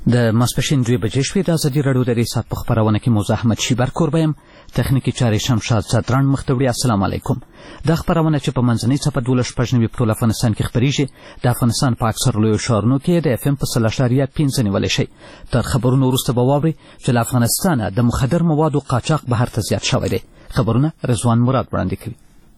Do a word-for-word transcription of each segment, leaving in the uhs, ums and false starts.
د ماسپښین دوې بجې شوې. د ازادي راډیو د دې ساعت په خپرونه کې موضوع احمد شیبر کوربه یم، تخنیکي چارې شمشاد صدران مخ ته وړي. السلام علیکم. دا خپرونه چې په منځنۍ څپه دولس شپږ نوي په ټول افغانستان کې خپریږي، د افغانستان په اکثرو لویو ښارونو کې د اف ام په سل اعشاریه پنځه نیولی شي. تر خبرونو وروسته به واورئ چې له افغانستانه د مخدر موادو قاچاق بهر ته زیات شوی دی. خبرونه رضوان مراد وړاندې کوي.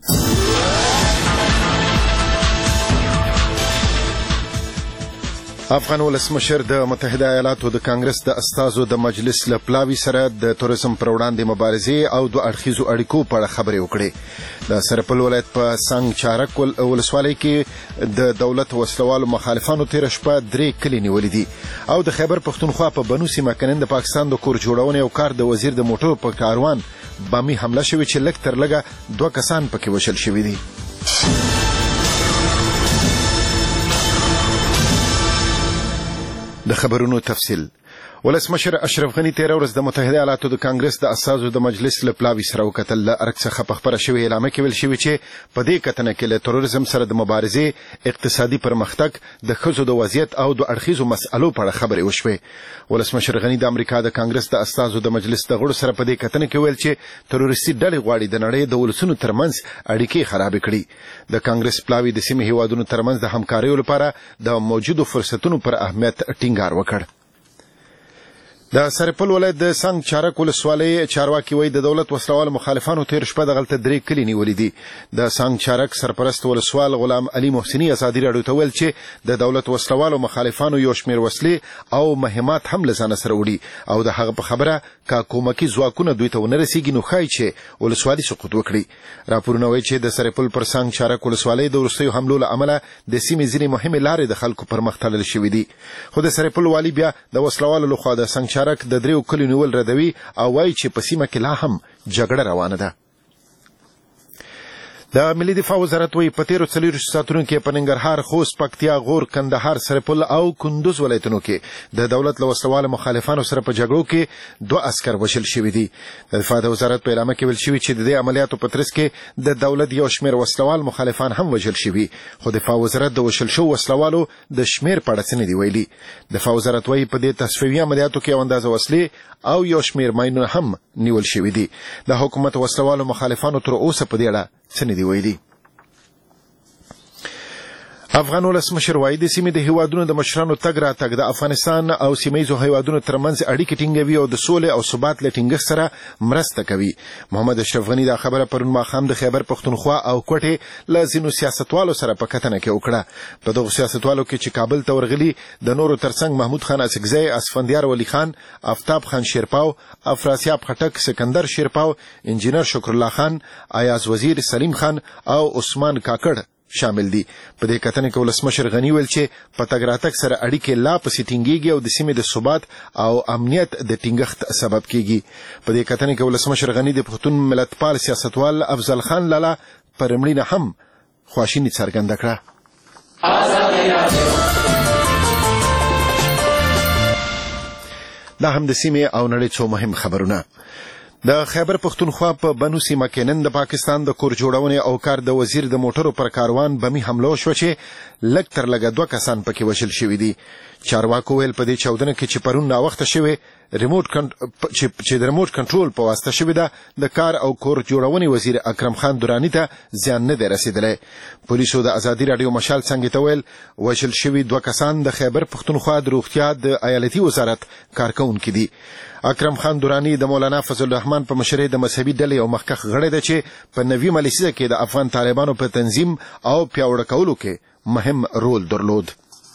افغان ولسمشر د متحده ایالاتو د کانګرس د استازو د مجلس له پلاوي سره د توریزم پر وړاندې مبارزې او د اړخیزو اړیکو په اړه خبرې وکړې. د سرپل ولایت په سنگ چارک ولسوالۍ کې د دولت وسلوالو مخالفانو تېره شپه درې کلي نیولي دي او د خیبر پښتونخوا په بنو سیمه کې نن د پاکستان د کور جوړونې او کار د وزیر د موټرو په کاروان بامي حمله شوې چې لږ تر لږه دوه کسان پکې وژل شوي دي. د خبرونو تفصیل. ولسمشر اشرف غني تېره ورځ د متحده ایالاتو د کانګرس د استازو د مجلس له پلاوي سره وکتل. له ارګ څخه په خبره شوې اعلامیه کې ویل شوي چې په دې کتنه کې له تروریزم سره د مبارزې، اقتصادي پرمختګ، د ښځو د وضعیت او د اړخیزو مسألو په اړه خبرې وشوې. ولسمشر غني د امریکا د کانګرس د استازو د مجلس د غړو سره په دې کتنه کې ویل چې تروریستي ډلې غواړي د نړۍ د ولسونو ترمنځ اړیکې خرابې کړي. د کانګرس پلاوي د سیمې هیوادونو ترمنځ د همکاریو لپاره د موجودو فرصتونو پر اهمیت ټینګار وکړ. د سرپل ولایت د سنگ چارک ولسوالۍ چارواکي وایي د دولت وسلوالو مخالفانو تېره شپه دغلته درې کلي نیولي دي. د سنگ چارک سرپرست ولسوال غلام علي محسني ازادي راډیو ته ویل چې د دولت وسلوالو مخالفانو یو شمېر وسلې او مهمات هم له ځانه سره وړي او د هغه په خبره که کومکي ځواکونه دوی ته ونه رسېږي نو ښایي چې ولسوالي سقوط وکړي. راپورونه وایي چې د سرپل پر سنگ چارک ولسوالۍ د وروستیو حملو له امله د سیمې ځینې مهمې لارې د خلکو پر مخ تړل شوي دي. خو د سرپل والي بیا د وسلوالو لخوا د سنگ چارک د دریو کلیو نیول ردوي او وایي چې په سیمه کې لا هم جګړه روانه ده. د ملي دفاع وزارت وایي په تېرو څلوېښتو ساعتونو کې په ننګرهار، خوست، پکتیا، غور، کندهار، سرپل او کندوز ولایتونو کې د دولت له وسلوالو مخالفانو سره په جګړو کې دوه عسکر وژل شوي دي. د دفاع د وزارت په اعلامیه کې ویل شوي چې د دې عملیاتو په ترڅ کې د دولت یو شمېر وسلوال مخالفان هم وژل شوي، خو دفاع وزارت د وژل شوو وسلوالو د شمېر په اړه څه نه دي ویلي. دفاع وزارت وایي په دې تصفیوي عملیاتو کې یو اندازه وسلې او یو شمېر ماینونه هم نیول شوي دي. د حکومت وسلوالو مخالفانو تر اوسه په دې اړه څه نه دي ویلي. افغان ولسمشر وایي د سیمې د هیوادونو د مشرانو تګ راتګ د افغانستان او سیمهییزو هیوادونو ترمنځ اړیکې ټینګوي او د سولې او ثبات له ټینګښت سره مرسته کوي. محمد اشرف غني دا خبره پرون ماښام د خیبر پښتونخوا او کوټې له ځینو سیاستوالو سره په کتنه کې وکړه. په دغو سیاستوالو کې چې کابل ته ورغلي د نورو ترڅنګ محمود خان اسکزی، اسفندیار ولی خان، آفتاب خان شیرپاو، افراسیاب خټک، سکندر شیرپاو، انجینر شکرالله خان، ایاز وزیر، سلیم خان او عثمان کاکړ شامل دي. په دې کتنه کې ولسمشر غني ویل چې په تګ راتګ سره اړیکې لا پسې ټینګېږي او د سیمې د ثبات او امنیت د ټینګښت سبب کېږي. په دې کتنه کې ولسمشر غني د پښتون ملتپال سیاستوال افضل خان لالا پر مړینه هم خواشیني څرګنده کړه. دا هم د سیمې او نړۍ څو مهم خبرونه. د خیبر پښتونخوا په بنو سیمه کې نن د پاکستان د کور جوړونې او کار د وزیر د موټرو پر کاروان بمي حمله وشوه چې لږ تر لږه دوه کسان پکې وژل شوي دي. چارواکو ویل په دې چاودنه کې چې پرون ناوخته شوې ریموټ چې د ریموټ کنټرول په واسطه شوې ده د کار او کور جوړونې وزیر اکرم خان دراني ته زیان نه دی رسېدلی. پولیسو د ازادي راډیو مشال څنګه ته ویل وژل شوي دوه کسان د خیبر پښتونخوا د روغتیا د ایالتي وزارت کارکوونکي دي. اکرم خان دراني د مولانا فضل الرحمن په مشرۍ د مذهبي ډلې او مخکښ غړی ده چې په نویمه لسیزه کې د افغان طالبانو په تنظیم او پیاوړه کولو کې مهم رول درلود.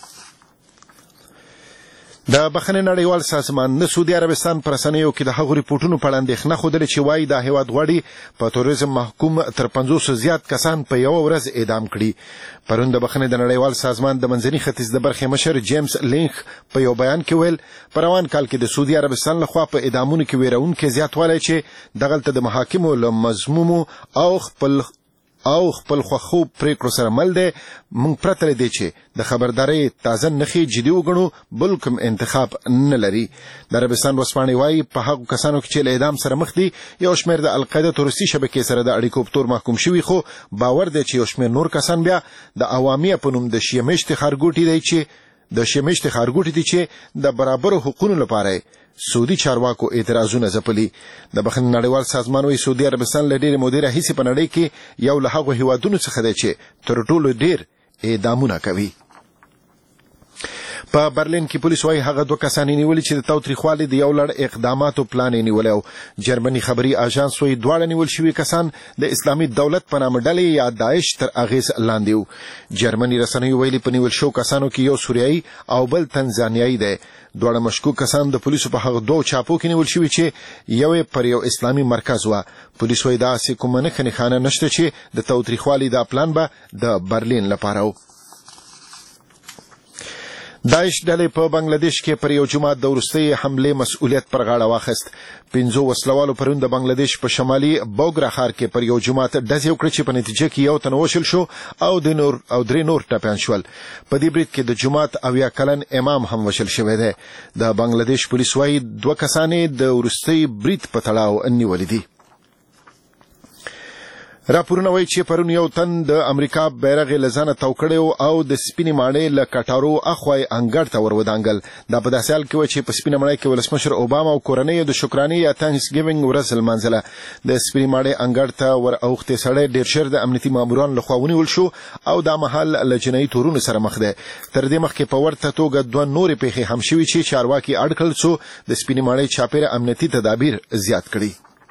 د بخښنې نړیوال سازمان د سعودي عربستان په رسنیو کې د هغو ریپورټونو په اړه اندېښنه ښودلې چې وایي دا هیواد غواړي په تروریزم محکوم تر پنځوسو زیات کسان په یوه ورځ اعدام کړي. پرون د بخښنې د نړیوال سازمان د منځني ختیځ د برخې مشر جیمز لینک په یو بیان کې ویل په روان کال کې د سعودي عربستان لخوا په اعدامونو کې ویرونکی زیاتوالی چې دغلته د محاکمو له مضمومو او خپل او خپل خوخو پریکړو سره مل دی. موږ پرته له دې چې د خبردارۍ تازه نښې جدي وګڼو بل کوم انتخاب نه لري. د عربستان ورځپاڼې وایي په هغو کسانو کې چې له اعدام سره مخ دي یو شمېر د القاعده تروریستي شبکې سره د اړیکو په تور محکوم شوي، خو باور دی چې یو شمېر نور کسان بیا د عوامیه په نوم د شیعه مشتې ښارګوټي دی چې د شمیشت خارګوټي دي چې د برابر حقوقو لپاره سعودي چارواکو اعتراضونه ځپلي. د بخښنې نړیوال سازمان وایي سعودي عربستان له ډېرې مودې راهیسې په نړۍ کې یو له هغو هیوادونو څخه دی چې تر ټولو ډېر اعدامونه کوي. په برلین کې پولیس وايي هغه دوه کسان نیولي چې د تاوتریخوالي د یو لړ اقداماتو پلان یې نیولی او جرمني خبري اژانس وايي دواړه نیول شوي کسان د اسلامي دولت په نامه ډلې یا داعش تر اغېز لاندې وو. جرمني رسنیو ویلي په نیول شوو کسانو کې یو سوریایي او بل تنزانیایي دی. دواړه مشکوک کسان د پولیسو په هغه دوو چاپو کې نیول شوي چې یو پر یو اسلامي مرکز وه. پولیس وايي داسې کومه نښه نښانه نشته چې د تاوتریخوالي دا پلان به د برلین لپاره و. داعش ډلې په بنگلاديش کې پر یو جماعت د وروستۍ حملې مسؤلیت پر غاړه واخیست. پنځو وسلوالو پرون د بنگلاديش په شمالي بوګرا ښار کې پر یو جماعت ډزې وکړې چې په نتیجه کې یو تن وشل شو او د نور او درې نور ټپیان شول. په دې برید کې د جماعت اویا کلن امام هم وشل شوی دی. د بنگلاديش پولیس وايي دوه کسان د وروستۍ برید په تړاو نیولي دي. راپورونه وایي چې پرون یو تن د امریکا بیرغ یې له ځانه تاو کړی او د سپینې ماڼۍ له کټارو اخوا یې انګړ ته ور ودانګل. دا په داسې حال کې و چې په سپینه ماڼۍ کې ولسمشر اوباما او کورنۍ د شکرانې یا تانکس ګیونګ ورځ لمانځله. د سپینې ماڼۍ انګړ ته ور اوښتی سړی ډېر ژر د امنیتي مامورانو لخوا ونیول شو او دا مهال له جنایي تورونو سره مخ دی. تر دې مخکې په ورته توګه دوه نورې پیښې هم شوي چې چارواکي اډ کړل څو د سپینې ماڼۍ چاپېره امنیتي تدابیر زیات کړي.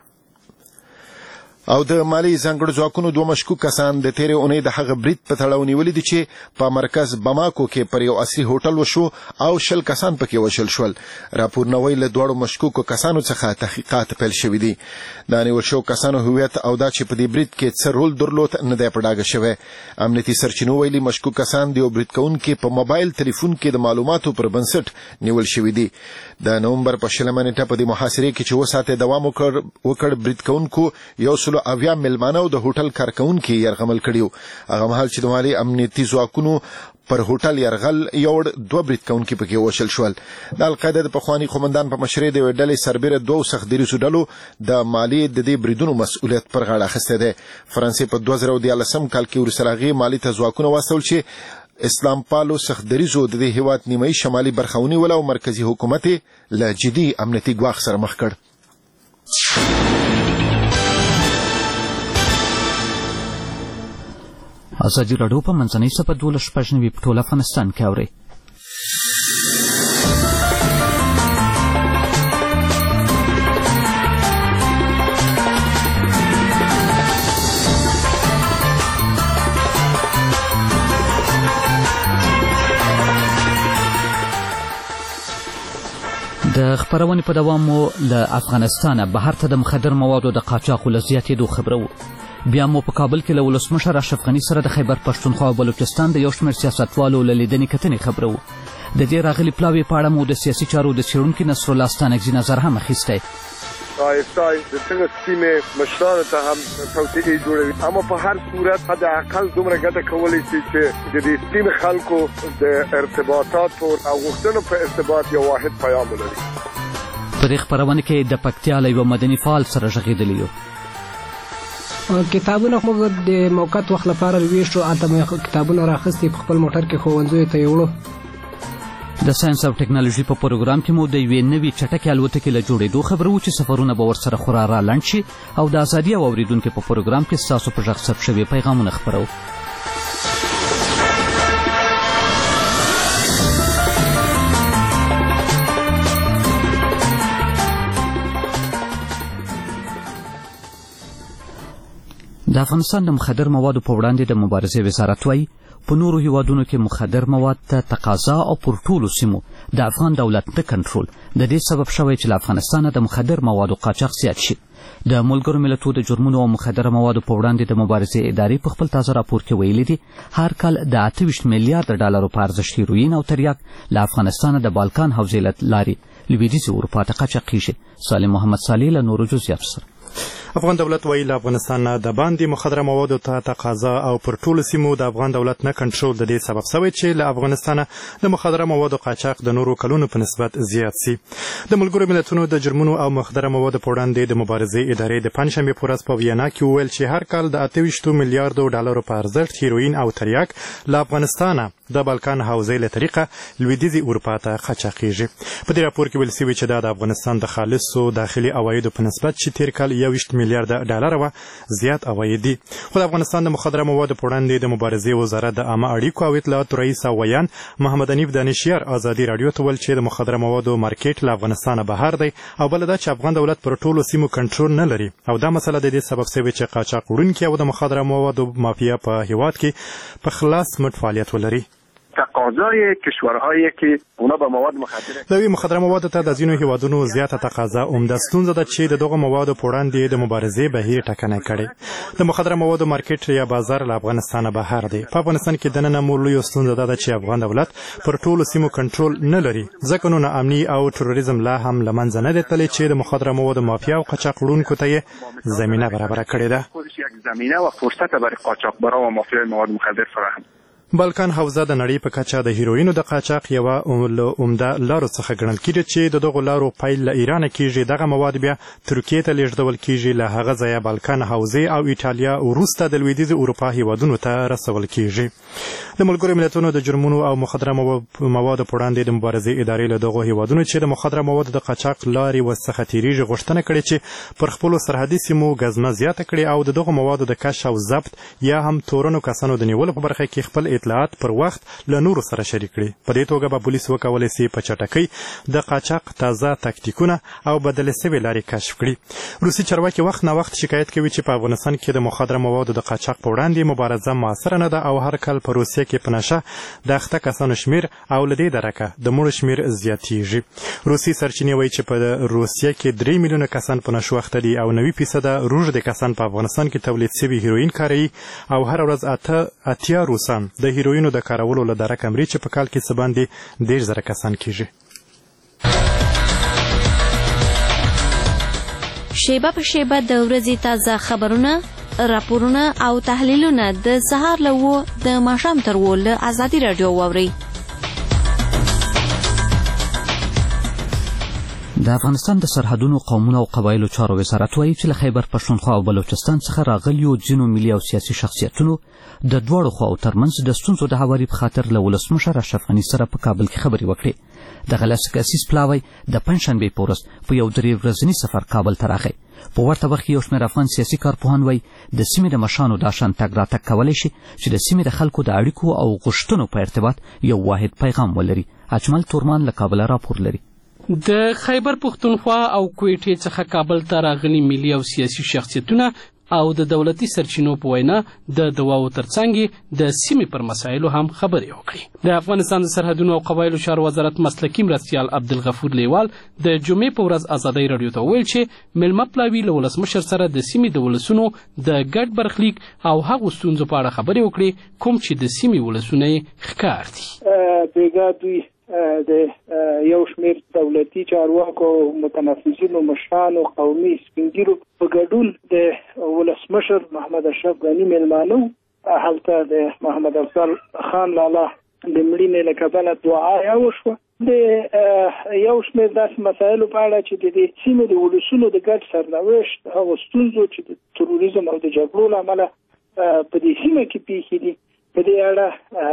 او د مالی ځانګړو ځواکونو دوه مشکوک کسان د تیرې اونۍ د هغه برید په تړاو نیولي دي چې په مرکز بماکو کې پر یو عصري هوټل وشو او شل کسان پکې وشل شول. راپورونه وایي له دواړو مشکوکو کسانو څخه تحقیقات پیل شوي دي. د نیول شوو کسانو هویت او دا چې په دې برید کې څه رول درلود نه دی په ډاګه شوی. امنیتي سرچینو ویلي مشکوک کسان د یو برید کوونکي په موبایل تلیفون کې د معلوماتو پر بنسټ نیول شوي دي. د نومبر په شلمه نیټه په دې محاصرې کې چې اووه ساعته دوام وکړ برید کوونکو یو سلو اویا میلمانه او د هوټل کارکوونکي یرغمل کړي وو. هغه مهال چې د مالي امنیتي ځواکونو پر هوټل یرغل یوړ دوه برید کوونکي پکې وشل شول. د القاعده د پخواني قومندان په مشرۍ د یوې ډلې سربیره دوو سخت دریځو ډلو د مالي د دې بریدونو مسؤلیت پر غاړه اخیستی دی. فرانسې په دوه زره دیارلسم کال کې وروسته له هغې مالي ته ځواکونه واستول چې اسلام پالو سخت دریځو د دې هیواد نیمایي شمالي برخه ونیوله او مرکزي حکومت یې له جدي امنیتي ګواښ سره مخ کړ. ازادي راډیو په منځنۍ څپه دولس شپږ نوي په ټول افغانستان کې اورئ. د خپرونې په دوام مو له افغانستانه بهر ته د مخدر موادو د قاچاقو له زیاتېدو خبرو. بیا مو په کابل کې له ولسمشر اشرف غني سره د خیبر پښتونخوا او بلوچستان د یو شمېر سیاستوالو له لیدنې کتنې خبرو. د دې راغلي پلاوي په اړه مو د سیاسي چارو د څېړونکي نصرالله ستانکزي نظر هم اخیستی. آیفتای د څنګه سیمې مشرانو ته هم توطئې جوړوي، اما په هر صورت حداقل دومره ګټه کولی شي چې د دې سیمې خلکو د ارتباطاتو او غوښتنو په ارتباط یو واحد پیام ولري. په دې خپرونه کې د پکتیا له یوه مدني فعال سره غږېدلي یو. کتابونه موږ د موقت وخت لپاره ویشو، اته مې کتابونه راخستي په خپل موټر کې ښوونځیو ته یوړو. د ساینس او ټکنالوژي په پروګرام کې مو د یوې نوې چټکې الوتکې له جوړېدو خبر وو چې سفرونه به ورسره خورا را لنډ شي، او د ازادي او اورېدونکو په پروګرام کې ستاسو په غږ ثبت شوي پیغامونه خپرو. د افغانستان د مخدر موادو په وړاندې د مبارزې وزارت وایي په نورو هیوادونو کې مخدر مواد ته تقاضا او پر ټولو سیمو د افغان دولت نه کنټرول د دې سبب شوی چې له افغانستانه د مخدر موادو قاچاق زیات شي. د ملګرو ملتونو د جرمونو او مخدره موادو په وړاندې د مبارزې ادارې په خپل تازه راپور کې ویلي دي هر کال د اته ویشت میلیارد ډالرو په ارزښت هیروین او تریاک له افغانستانه د بالکان حوزې له لارې لویدیځې اروپا ته قاچاقېږي. سالم محمد صالح له نورو جزئیاتو سره. افغان دولت وایي له افغانستان نه د باندې مخدره موادو ته تقاضا او پر ټولو سیمو د افغان دولت نه کنټرول د دې سبب شوی چې له افغانستانه د مخدره موادو قاچاق د نورو کلونو په نسبت زیات سي. د ملګرو ملتونو د جرمونو او مخدره موادو په وړاندې د مبارزې ادارې د پنجشنبې په ورځ په وینا کې وویل چې هر کال د اته ویشت میلیاردو ډالرو په ارزښت هیروین او تریاک له افغانستانه د بالکان حوزې له طریقه لویدیځي اروپا ته قاچاقیږي. په دې راپور کې ویل شوي چې دا د افغانستان د خالصو داخلي عوایدو په نسبت چې تیر کال یوویشت میلیارډه ډالر وه زیات عواید دي. خو د افغانستان د مخدره موادو په وړاندې د مبارزې وزارت د عامه اړیکو او اطلاعاتو رئیس او ویان محمد حنیف دانشیار ازادي راډیو ته ویل چې د مخدره موادو مارکیټ له افغانستانه بهر دی او بله دا چې افغان دولت پر ټولو سیمو کنټرول نه لري او دا مسله د دې سبب شوې چې قاچاق وړونکي او د مخدره موادو مافیا په هیواد کې په خلاص مټ فعالیت ولري. تقاضای کشورهایی که اونا به مواد مخدر د مخدره موادو ته د ځینو هیوادونو زیاته تقاضا عمده ستونزه ده چې د دغه موادو په وړاندې د مبارزې بهیر ټکنی کړي. د مخدره موادو مارکیټ یا بازار له افغانستانه بهر دی. په افغانستان کې دننه مو لویه ستونزه دا ده چې افغان دولت پر ټولو سیمو کنټرول نه لري ځکه نو ناامني او تروریزم لا هم له منځه نه دی تللی چې د مخدره موادو مافیا او قاچاق وړونکو ته یې زمینه برابره کړې ده. زمینه و فرصت برای قاچاقبران و مافیای مواد مخدر فراهم. بالکان حوزه د نړۍ په کچه د هیروینو د قاچاق یوه عمده لارو څخه ګڼل کېږي چې د دغو لارو پیل له ایرانه کېږي. دغه مواد بیا ترکیې ته لیږدول کېږي، له هغه ځایه بالکان حوزې او ایټالیا وروسته د لویدیځې اروپا هیوادونو ته رسول کېږي. د ملګرو ملتونو د جرمونو او مخدره موادو په وړاندې د مبارزې ادارې له دغو هیوادونو چې د مخدره موادو د قاچاق لارې ورڅخه تېرېږي غوښتنه کړې چې پر خپلو سرحدي سیمو ګزمه زیاته کړي او د دغو موادو د کشف او ضبط یا هم تورنو کسانو د نیولو په برخه کې خپل اطلاعات پر وخت له نورو سره شریک کړي. په دې توګه به پولیس وکولی سي په چټکۍ د قاچاق تازه تکتیکونه او بدلې سوې لارې کشف کړي. روسي چارواکي وخت نه وخت شکایت کوي چې په افغانستان کې د مخدره موادو د قاچاق په وړاندې مبارزه موثره نه ده او هر کال په روسیه کې په نشه د اخته کسانو شمیر او له دې درکه د مړو شمیر زیاتیږي. روسي سرچینې وایي چې په روسیه کې درې میلیونه کسان په نشو اخته دي او نوي فیصده روږدي کسان په افغانستان کې تولید شوي هیروین کاروي او هره ورځ اته اتیا روسان د هیروینو د کارولو له درکه مري چې په کال کې څه باندې دېرش زره کسان کېږي. شیبه په شیبه د ورځې تازه خبرونه، راپورونه او تحلیلونه د سهار له اوو د ماښام تر اوو له ازادي راډیو واورئ. د افغانستان د سرحدونو قومونو او قبایلو چارو وزارت وایي چې له خیبر پښتونخوا او بلوچستان څخه راغلیو ځینو ملي او سیاسي شخصیتونو د دواړو خواو ترمنځ د ستونزو د هواري په خاطر له ولسمشر اشرف غني سره په کابل کې خبرې وکړې. دغه لاسکاسیس پلاوی د پنجشنبې په ورځ په یو درې ورځني سفر کابل ته راغی. په ورته وخت کې یو شمېر افغان سیاسي کارپوهان وایي د سیمې د مشرانو دا شان تګ راتګ کولی شي چې د سیمې د خلکو د اړیکو او غوښتنو په ارتباط یو واحد پیغام ولري. اجمل تورمان له کابله راپور لري. د خیبر پښتونخوا او کویټې څخه کابل ته راغلي ملي او سیاسي شخصیتونه او د دولتي سرچینو په وینا د دواو ترڅنګ د سیمې پر مسایلو هم خبرې وکړي. د افغانستان د سرحدونو او قبایلو چارو وزارت مسلکي مرستیال عبدالغفور لیوال د جمعې په ورځ ازادۍ راډیو ته وویل چې میلمه پلاوي له ولسمشر سره د سیمې د ولسونو د ګډ برخلیک او هغو ستونزو په اړه خبرې وکړي کوم چې د سیمې ولسونه یې ښکار دي. بیګا دوی د یو شمېر دولتي چارواکو متنفذینو مشرانو قومي سپینګیرو په ګډون د ولسمشر محمد اشرف غني میلمانه هلته د محمد افضل خان لالا د مړینې له کبله دعا وشوه. د یو شمېر داسې مسایلو په اړه چې د دې سیمې د ولسونو د ګډ سرنوشت هغو ستونزو چې د تروریزم او د جګړو له امله په دې سیمه کې پیښې دي په دې اړه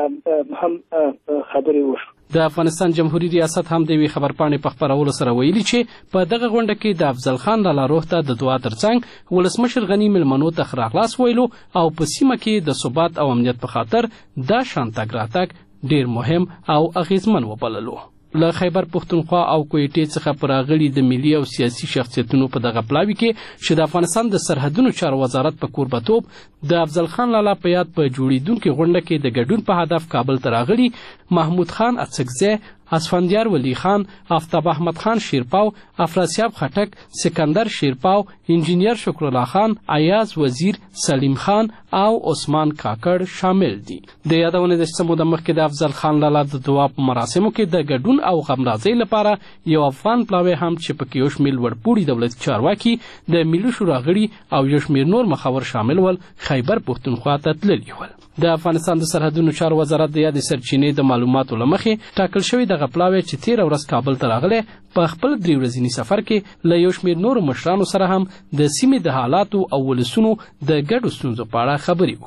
هم خبرې وشوه. د افغانستان جمهوریت ریاست هم د یوې خبرپاڼې په خپرولو سره ویلي چې په دغه غونډه کې د افضل خان لالا روح ته د دعا ترڅنګ ولسمشر غني میلمنو ته ښه راغلاست ویلو او په سیمه کې د ثبات او امنیت په خاطر دا شان تګ راتګ ډیر مهم او اغیزمن وبللو. له خیبر پښتونخوا او کویټې څخه پر راغلي د ملي او سیاسي شخصیتونو په دغه پلاوي کې چې د افغانستان د سرحدونو چارو وزارت په کوربتوب د افضل خان لالا په یاد په جوړیدونکې غونډه کې د ګډون په هدف کابل ته راغلي محمود خان اڅکزی، اسفندیار ولی خان، آفتاب احمد خان شیرپاو، افراسیاب خټک، سکندر شیرپاو، انجینیر شکر الله خان، ایاز وزیر، سلیم خان او عثمان کاکړ شامل دي. د یادونه د سمو د مخکې د افضل خان لالا د دعا په مراسمو کې د ګډون او غمرازۍ لپاره یو افغان پلاوی هم چې پکې یو شمېر لوړپوړي دولتي چارواکي د ملي شورا غړي او یو شمېر نور مخور شامل ول خیبر پښتونخوا ته تللي ول. د افغانستان د سرحدونو چارو وزارت د یادې سرچینې د معلوماتو له مخې ټاکل شوی دغه پلاوی چې تېره ورځ کابل ته راغلی په خپل درې ورځني سفر کې له یو شمېر نورو مشرانو سره هم د سیمې د حالاتو او ولسونو د ګډو ستونزو په اړه خبرې وکړي.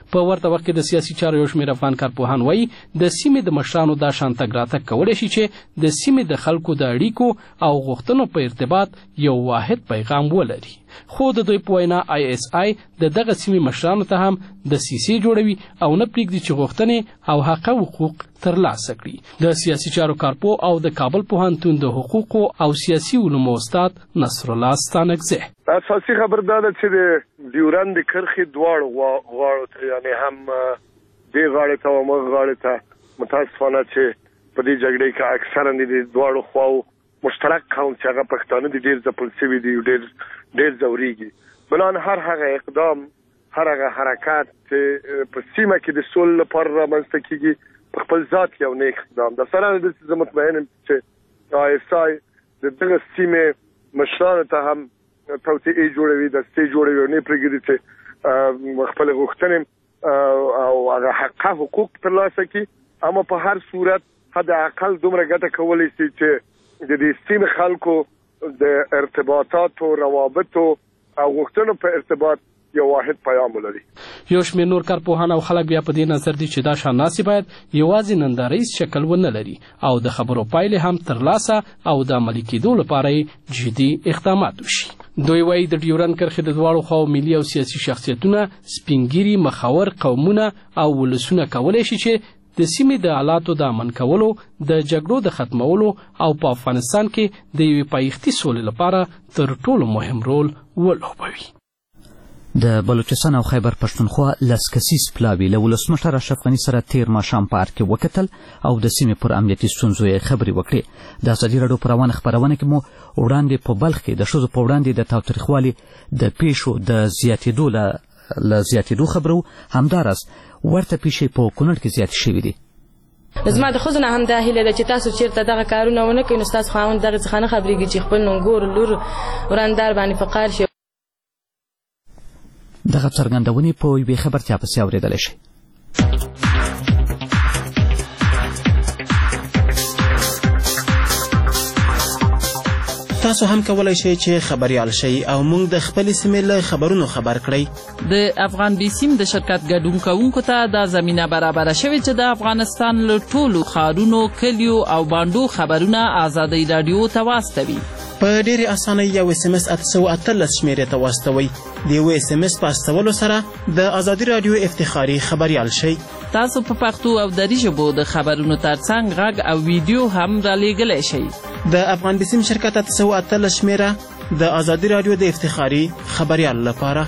په ورته وخت کې د سیاسي چارو یو شمېر افغان کارپوهان وایي د سیمې د مشرانو دا شان تګ راتګ کولی شي چې د سیمې د خلکو د اړیکو او غوښتنو په ارتباط یو واحد پیغام ولري. خو د دوی په وینا آی اس آی د دغه سیمې مشرانو ته هم د سیسې جوړوي او نه پرېږدي چې غوښتنې او حق حقوق ترلاسه کړي. د سیاسي چارو کارپو او د کابل پوهنتون د حقوقو او سیاسي علومو استاد نصر الله ستانکزی اساسي خبر دا ده چې د ډیورند کرښې دواړو غاړو ته یعنې هم دې غاړې ته او موږ غاړې ته متاسفانه چې په دې جګړې کې اکثرا د دواړو خواو مشترک قوم چې هغه پښتانه دي ډېر ځپل شوي دي ډېر ډېر ځورېږي. بلان هر هغه اقدام هر هغه حرکات چې په سیمه کې د سولې لپاره رامنځته کېږي په خپل ذات یو نیک اقدام ده. سره د زه مطمئن یم چې آی اس آی د دغه سیمې مشرانو ته هم توطئې جوړوي دستې جوړوي او نه پرېږدي چې خپل غوښتنې او هغه حق حقوق ترلاسه کړي. اما په هر صورت حد اقل دومره ګټه کولی شي چې د دې سیمې خلکو د ارتباطاتو روابطو او غوښتنو په ارتباط یو واحد پیغام ولري. یو شمېر نور کارپوهان او خلک بیا په دې نظر دي چې دا شاناسي باید یوازې ننداریز شکل ونه لري او د خبرو پایلې هم ترلاسه او د عملي کېدو لپاره جدي اقدامات وشي. دوی وایي د ډیورند کرښې د دواړو خواو ملي او سیاسي شخصیتونه سپینګیري مخور قومونه او ولسونه کولی شي چې د سیمې د حالاتو د امن کولو د جګړو د ختمولو او په افغانستان کې د یوې پایښتي سولې لپاره تر ټولو مهم رول ولوبوي. د بلوچستان او خیبر پښتونخوا لس کسیز پلاوي له ولسمشر اشرف غني سره تیر ماښام په ارګ کې وکتل او د سیمې پر امنیتي ستونزو یې خبرې وکړې. د ازادي راډیو په روانه خپرونه کې مو وړاندې په بلخ کې د ښځو په وړاندې د تاوتریخوالي د پیښو د زیاتېدو له زیاتېدو خبرو همداراز ورته پیښې په کونړ کې زیاتې شوې دي. زما د ښځو نه هم دا هیله ده چې تاسو چېرته دغه کارونه ونه کوئ نو ستاسو خاوند دغې څخه نه خبرېږي چې خپل نونګور لور ورندار باندې فقار شي. دغه څرګندونې په یوې خبرتیا پسې اورېدلی شئ. تاسو هم کولای شئ چې خبریال شئ او موږ د خپلې سیمې له خبرونو خبر کړئ. د افغان بیسیم د شرکت ګډون کوونکو ته دا زمینه برابره شوې چې د افغانستان له ټولو ښارونو کلیو او بانډو خبرونه ازادۍ راډیو ته واستوي. په ډېرې اسانۍ یو اس ام اس اته سوه اتلس شمېرې ته واستوئ. د یو اس ام اس په استولو سره د ازادي راډیو افتخاري خبریال شئ. تاسو په پښتو او دري ژبو د خبرونو ترڅنګ غږ او ویډیو هم رالیږلی شئ. د افغان بیسیم شرکت اته سوه اتلس شمېره د ازادي راډیو د افتخاري خبریال لپاره.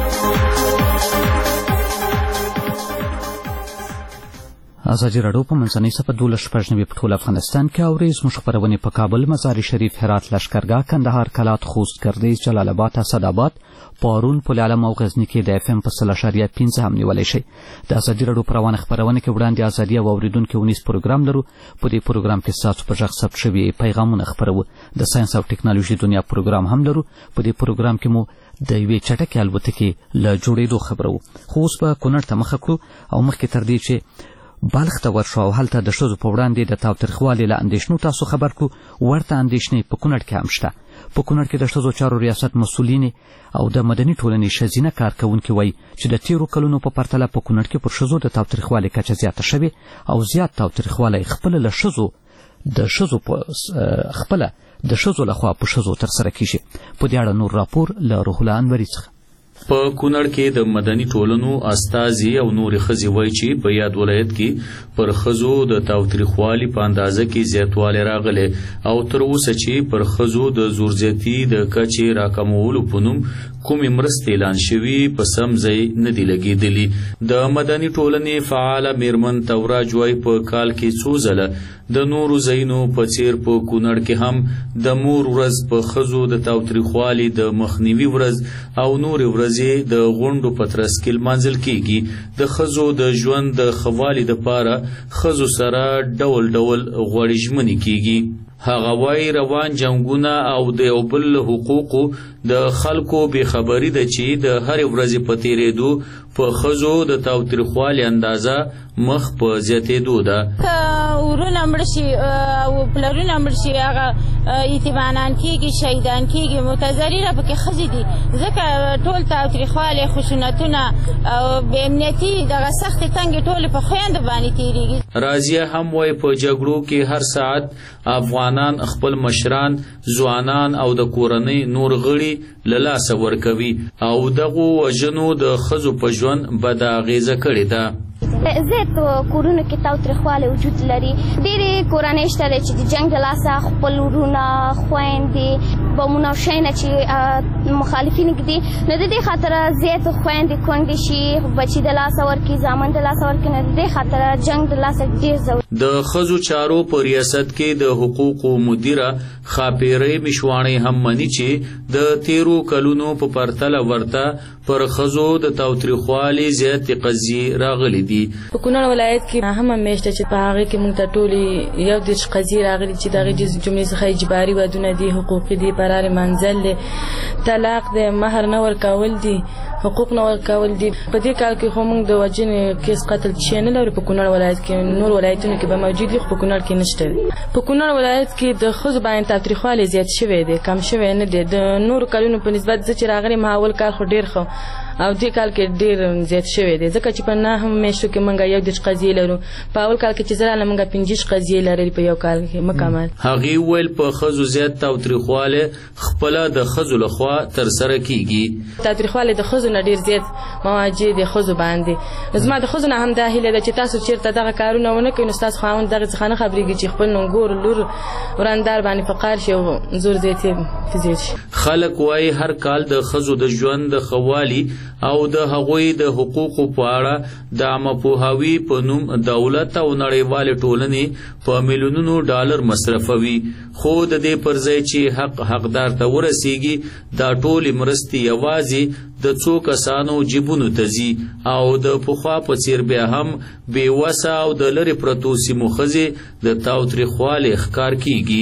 ازادي راډیو په منځنۍ صفحه دولس شپږ نوي په ټول افغانستان کې اورئ. زموږ خپرونې په کابل، مزار شریف، هرات، لښکرګاه، کندهار، کلات، خوست، ګردیز، جلال آباد، اسداباد، پارون، پل علم او غزني کې د اف ام په سل اشاریه پنځه هم نیولی شئ. د ازادي راډیو په روانه خپرونه کې وړاندې ازادي او اورېدونکي ونیز پروګرام لرو. په دې پروګرام کې ستاسو په غږ ثبت شوي پیغامونه خپروو. د ساینس او ټکنالوژي دنیا پروګرام هم لرو. په دې پروګرام کې مو د یوې چټکې الوتکې له جوړېدو خبرو. خو اوس به کونړ ته مخه کړو او مخکې تر دې چې بلخ ته ورشو او هلته د ښځو په وړاندې د تاوتریخوالي له اندېښنو تاسو خبر کړو. ورته اندېښنې په کونړ کې هم شته. په کونړ کې د ښځو چارو ریاست مسؤلینې او د مدني ټولنې ښځینه کارکوونکي وایي چې د تیرو کلونو په پرتله په کونړ کې پر ښځو د تاوتریخوالي کچه زیاته شوې او زیات تاوتریخوالی خپله له ښځو د ښځو په خپله د ښځو لخوا په ښځو ترسره کیږي. په دې اړه نور راپور له روح الله انوري څخه. په کونړ کې د مدني ټولنو استازي او نورې ښځې وایي چې په یاد ولایت کې پر ښځو د تاوتریخوالي په اندازه کې زیاتوالی راغلی او تر اوسه چې پر ښځو د زورزیاتي د کچې راکمولو په نوم کومې مرستې اعلان شوي په سم ځای نه دي لګېدلي. د مدني ټولنې فعاله میرمن توراج وایي په کال کې څو ځله د نورو ځایونو په څیر په کونړ کې هم د مور ورځ په ښځو د تاوتریخوالي د مخنیوي ورځ او نورې ورځې د غونډو په ترڅ کې لمانځل کیږي. د ښځو د ژوند د ښه والي دپاره ښځو سره ډول ډول غوړې ژمنې کیږي. هغه وایي روان جنګونه او د یو بل حقوقو د خلکو بې خبري ده چې د هرې ورځې په تېرېدو په ښځو د تاوتریخوالي اندازه مخ په زیاتېدو ده. که ورونه مړه شي او پلرونه مړه شي هغه یتیمانان کېږي، شهیدان کېږي، متضرره پکې ښځې دي. ځکه ټول تاوتریخوالی، خشونتونه او بې امنیتي دغه سختې تنګې ټولې په خویندو باندې تېرېږي. راضیه هم وایي په جګړو کې هر ساعت افغانان خپل مشران، ځوانان او د کورنۍ نور غړي له لاسه ورکوي او دغو وژنو د ښځو په ژوند بده اغېزه کړې ده. زیات کورونو کې تاوتریخوالی وجود لري. ډېرې کورنۍ شته دی چې د جنګ د لاسه خپل ورونه، خویندې، بمونه او شیونه چې مخالفین ږدي، نو د دې خاطره زیات خویندې کونډې شي، بچي د لاسه ورکړي، زامن د لاسه ورکړي، نو د دې خاطره جنګ د لاسه ډېر ضروري. د ښځو چارو په ریاست کې د حقوقو مدیره ښاپیرۍ مشواڼۍ هم مني چې د تیرو کلونو په پرتله ورته پر ښځو د تاوتریخوالي زیاتې قضیې راغلي دي. په کونړ ولایت کې هم میاشته چې په هغې کې موږ ته ټولې یو دېرش قضیې راغلي چې د هغې جملې څخه اجباري ودونه دي، حقوقي دي، فرار منزل دی، طلاق دی، مهر نه ورکول دي، حقوق نه ورکول دي. په دې کال کې خو موږ د وژنې کیس قتل شی نه لرو په کونړ ولایت کې. نور ولایتونو کې به موجود وي خو په کونړ کې نشته. په کونړ ولایت کې د ښځو باندې تاوتریخوالی زیات شوی دی، کم شوی نه دی. د نورو کلونو په نسبت زه چې راغلم اول کال خو ډېر ښه او دې کال کې ډېر زیات شوی دی، ځکه چې په نهم میاشتو کې موږ یو دېرش قضیې لرو. په اول کال کې چې زه رالم موږ پنځه قضیې لرلې په یو کال کې مکمل. هغې وویل په ښځو زیات تاوتریخوالی خپله د ښځو لخوا ترسره کېږي. تاوتریخوالی د ښځو نه ډېر زیات مواجه د ښځو باندې. زما د ښځو نه هم دا هیله ده چې تاسو چېرته دغه کارونه ونه کوئ، نو ستاسو خاوند دغې څخه نه خبرېږي چې خپل نونګور، لور، ورندار باندې فقار شي او زور زیات یې زیات شي. خلک وایي هر کال د ښځو د ژوند د ښه والي او د هغوی د حقوقو په اړه د عامه پوهاوي په نوم دولت او نړیوالې ټولنې په میلیونونو ډالر مصرفوي، خو د دې پر ځای چې حق حقدار ته ورسیږي دا ټولې مرستې یوازې د څو کسانو جیبونو ته ځي او د پخوا په څیر بیا هم بې وسه او د لرې پرتو سیمو ښځې د تاوتریخوالي ښکار کیږي.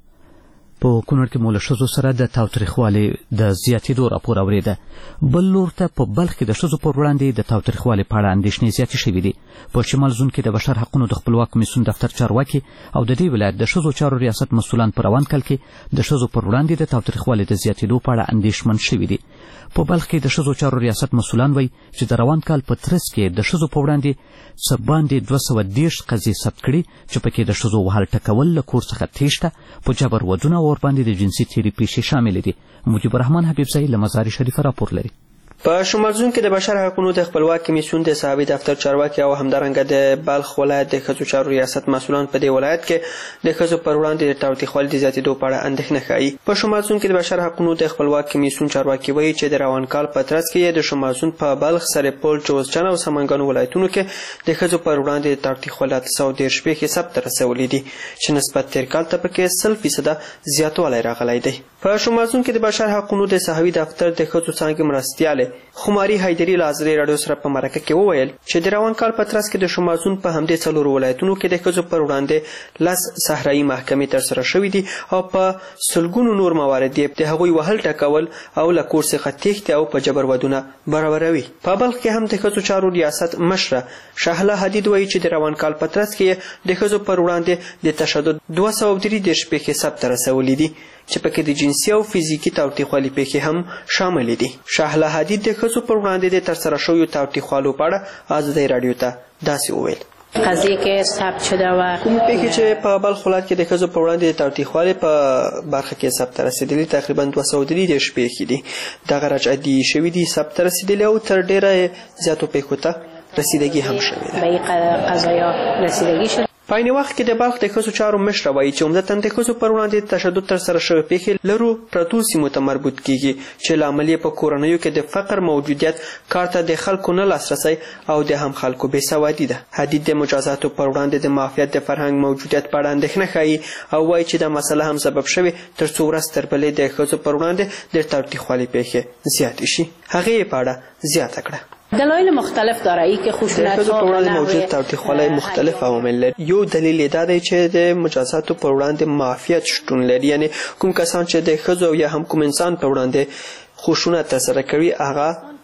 په کونړ کې مو له ښځو سره د تاوتریخوالي د زیاتېدو راپور اورېده. بل لور ته په بلخ کې د ښځو پر وړاندې د تاوتریخوالي په اړه اندېښنې زیاتې شوي دي. په شمال زون کې د بشر حقونو د خپلواک کمیسیون دفتر چارواکي او د دې ولایت د ښځو چارو ریاست مسؤلان په روان کال کې د ښځو پر وړاندې د تاوتریخوالي د زیاتېدو په اړه اندېښمن شوي دي. په بلخ کې د ښځو چارو ریاست مسؤلان وایي چې د روان کال په ترڅ کې د ښځو په وړاندې څه باندې دوه سوه دېرش قضیې ثبت کړي چې پکې د ښځو وهل ټکول، له کور څخه تېښته، په جبر ودونه او ورباندې د جنسي تېرې پیښې شاملې دي. مجيب الرحمن حبیبزی له مزار شریفه راپور لري. په شمال زون کې د بشر حقونو د خپلواک کمیسیون د صحابي دفتر چارواکي او همدارنګه د بلخ ولایت د ښځو چارو ریاست مسؤلان په دې ولایت کې د ښځو پر وړاندې د تاوتریخوالي د زیاتېدو په اړه اندېښنه ښیي. په شمال زون کې د بشر حقونو د خپلواک کمیسیون چارواکي وایي چې د روان کال په ترڅ کې د شمال زون په بلخ، سرپل، جوزجان او سمنګانو ولایتونو کې د ښځو پر وړاندې د تاوتریخوالي اته سوه دېرش پیښې ثبت رسولي دي چې نسبت تېر کال ته پکې سل فیصده زیاتوالی راغلی دی. په شمال زون کې د بشر حقونو د صحابي دفتر د ښځو څانګې مرستیالې خماري حیدري له ازرې راډیو سره په مرکه کې وویل چې د روان کال په ترڅ کې د شمال زون په همدې څلورو ولایتونو کې د ښځو پر وړاندې لس صحرایي محکمې ترسره شوي دي او په سلګونو نور موارد یې د هغوی وهل ټکول او له کور څخه تېښتې او په جبر ودونه برابروي. په بلخ کې هم د ښځو چارو ریاست مشره شهله حدید وایي چې د روان کال په ترڅ کې د ښځو پر وړاندې د تشدد دوه سوه درې دېرش پیښې ثبت رسولي دي چې پکې د جنسي او فزیکي تاوتریخوالي پیښې هم شاملې دي. شهله حدید د ښځو پر وړاندې د ترسره شویو تاوتریخوالو په اړه ازادۍ راډیو ته داسې وویل: قضیه که ثبت شده و کوم پیښې چې په بلخ ولایت کې د ښځو په وړاندې د تاوتریخوالي په برخه کې ثبت رسېدلي تقریبا دوه سوه درې دېرش پیښې دي. دغه رجعتي شوي دي، ثبت رسېدلي او تر ډېره زیاتو پیښو ته رسیدګي هم شوې ده. به این قضایا رسیدگی شده. په عین وخت کې د بلخ د ښځو چارو مشره وایي چې عمدتاً د ښځو پر وړاندې تشدد ترسره شوې پیښې لرو پرتو سیمو ته مربوط کیږي چې لامل یې په کورنیو کې د فقر موجودیت، کار ته د خلکو نه لاسرسی او د هم خلکو بې سوادي ده. حدید د مجازاتو پر وړاندې د معافیت د فرهنګ موجودیت په اړه اندېښنه ښیي او وایي چې دا مسله هم سبب شوې تر څو ورځ تر بلې د ښځو پر وړاندې د تاوتریخوالي پیښې زیاتې شي. هغې یې په اړه زیاته کړه: دلایل مختلف داره ای که خشونت ها پر وړاندې موجود تاوتریخوالی مختلف عوامل لري. یو دلیل یې دا دی چې د مجازاتو پر وړاندې معافیت شتون لري، یعنی کوم کسان چې د ښځو یا هم کوم انسان پر وړاندې خشونت ترسره کوي هغه